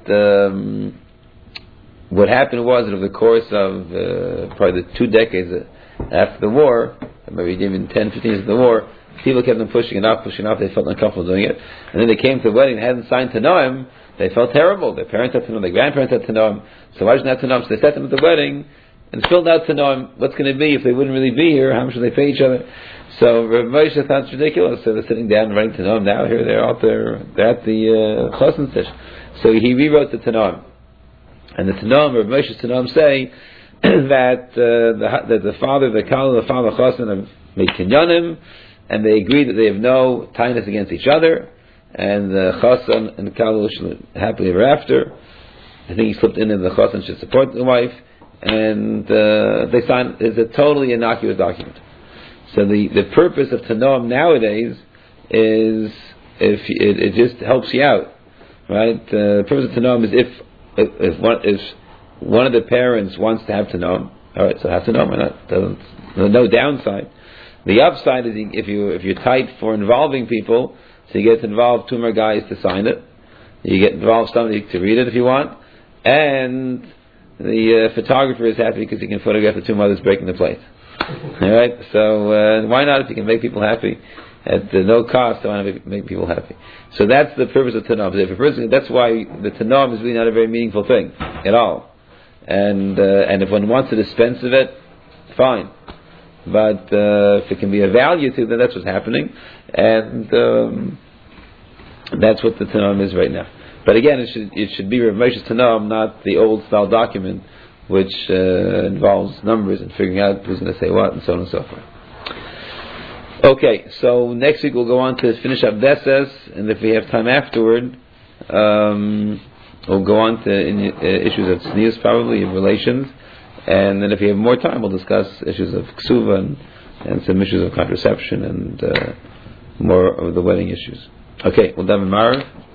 what happened was that over the course of probably the 2 decades after the war, maybe even 10, 15 years of the war, people kept on pushing it off, they felt uncomfortable doing it. And then they came to the wedding and hadn't signed Tanoim, they felt terrible. Their parents had Tanoim, their grandparents had Tanoim, so why shouldn't they have Tanoim? So they sat them at the wedding and filled out Tanoim. What's going to be if they wouldn't really be here? How much should they pay each other? So Rav Moshe thought it's ridiculous. So they're sitting down and writing Tanoim. Now here they're out there, they're at the Chosn Tish. So he rewrote the Tanoim. And the Tanoim, Rav Moshe's Tanoim say that the father, the Kala, the father Chosn have made kinyanim, and they agree that they have no tightness against each other, and the Chosn and the Kala should live happily ever after. I think he slipped in and the Chosn should support the wife, and they signed. It's a totally innocuous document. So the purpose of Tanoim nowadays is if it just helps you out, right? The purpose of Tanoim is if one of the parents wants to have Tanoim, all right, so have Tanoim, or not? There's no downside. The upside is if you're tight for involving people, so you get to involve 2 more guys to sign it, you get involved somebody to read it if you want, and the photographer is happy because he can photograph the 2 mothers breaking the plate. All right, so why not if you can make people happy at no cost? I want to make people happy. So that's the purpose of Tanoim. That's why the Tanoim is really not a very meaningful thing at all. And if one wants to dispense of it, fine. But if it can be a value to them, that's what's happening, and that's what the Tanoim is right now. But again, it should be Rav Moshe's Tanoim, not the old style document, which involves numbers and figuring out who's going to say what, and so on and so forth. Okay, so next week we'll go on to finish up Deses, and if we have time afterward, we'll go on to issues of tznius, probably, in relations, and then if we have more time, we'll discuss issues of ksuva and some issues of contraception and more of the wedding issues. Okay, we'll daven Marav.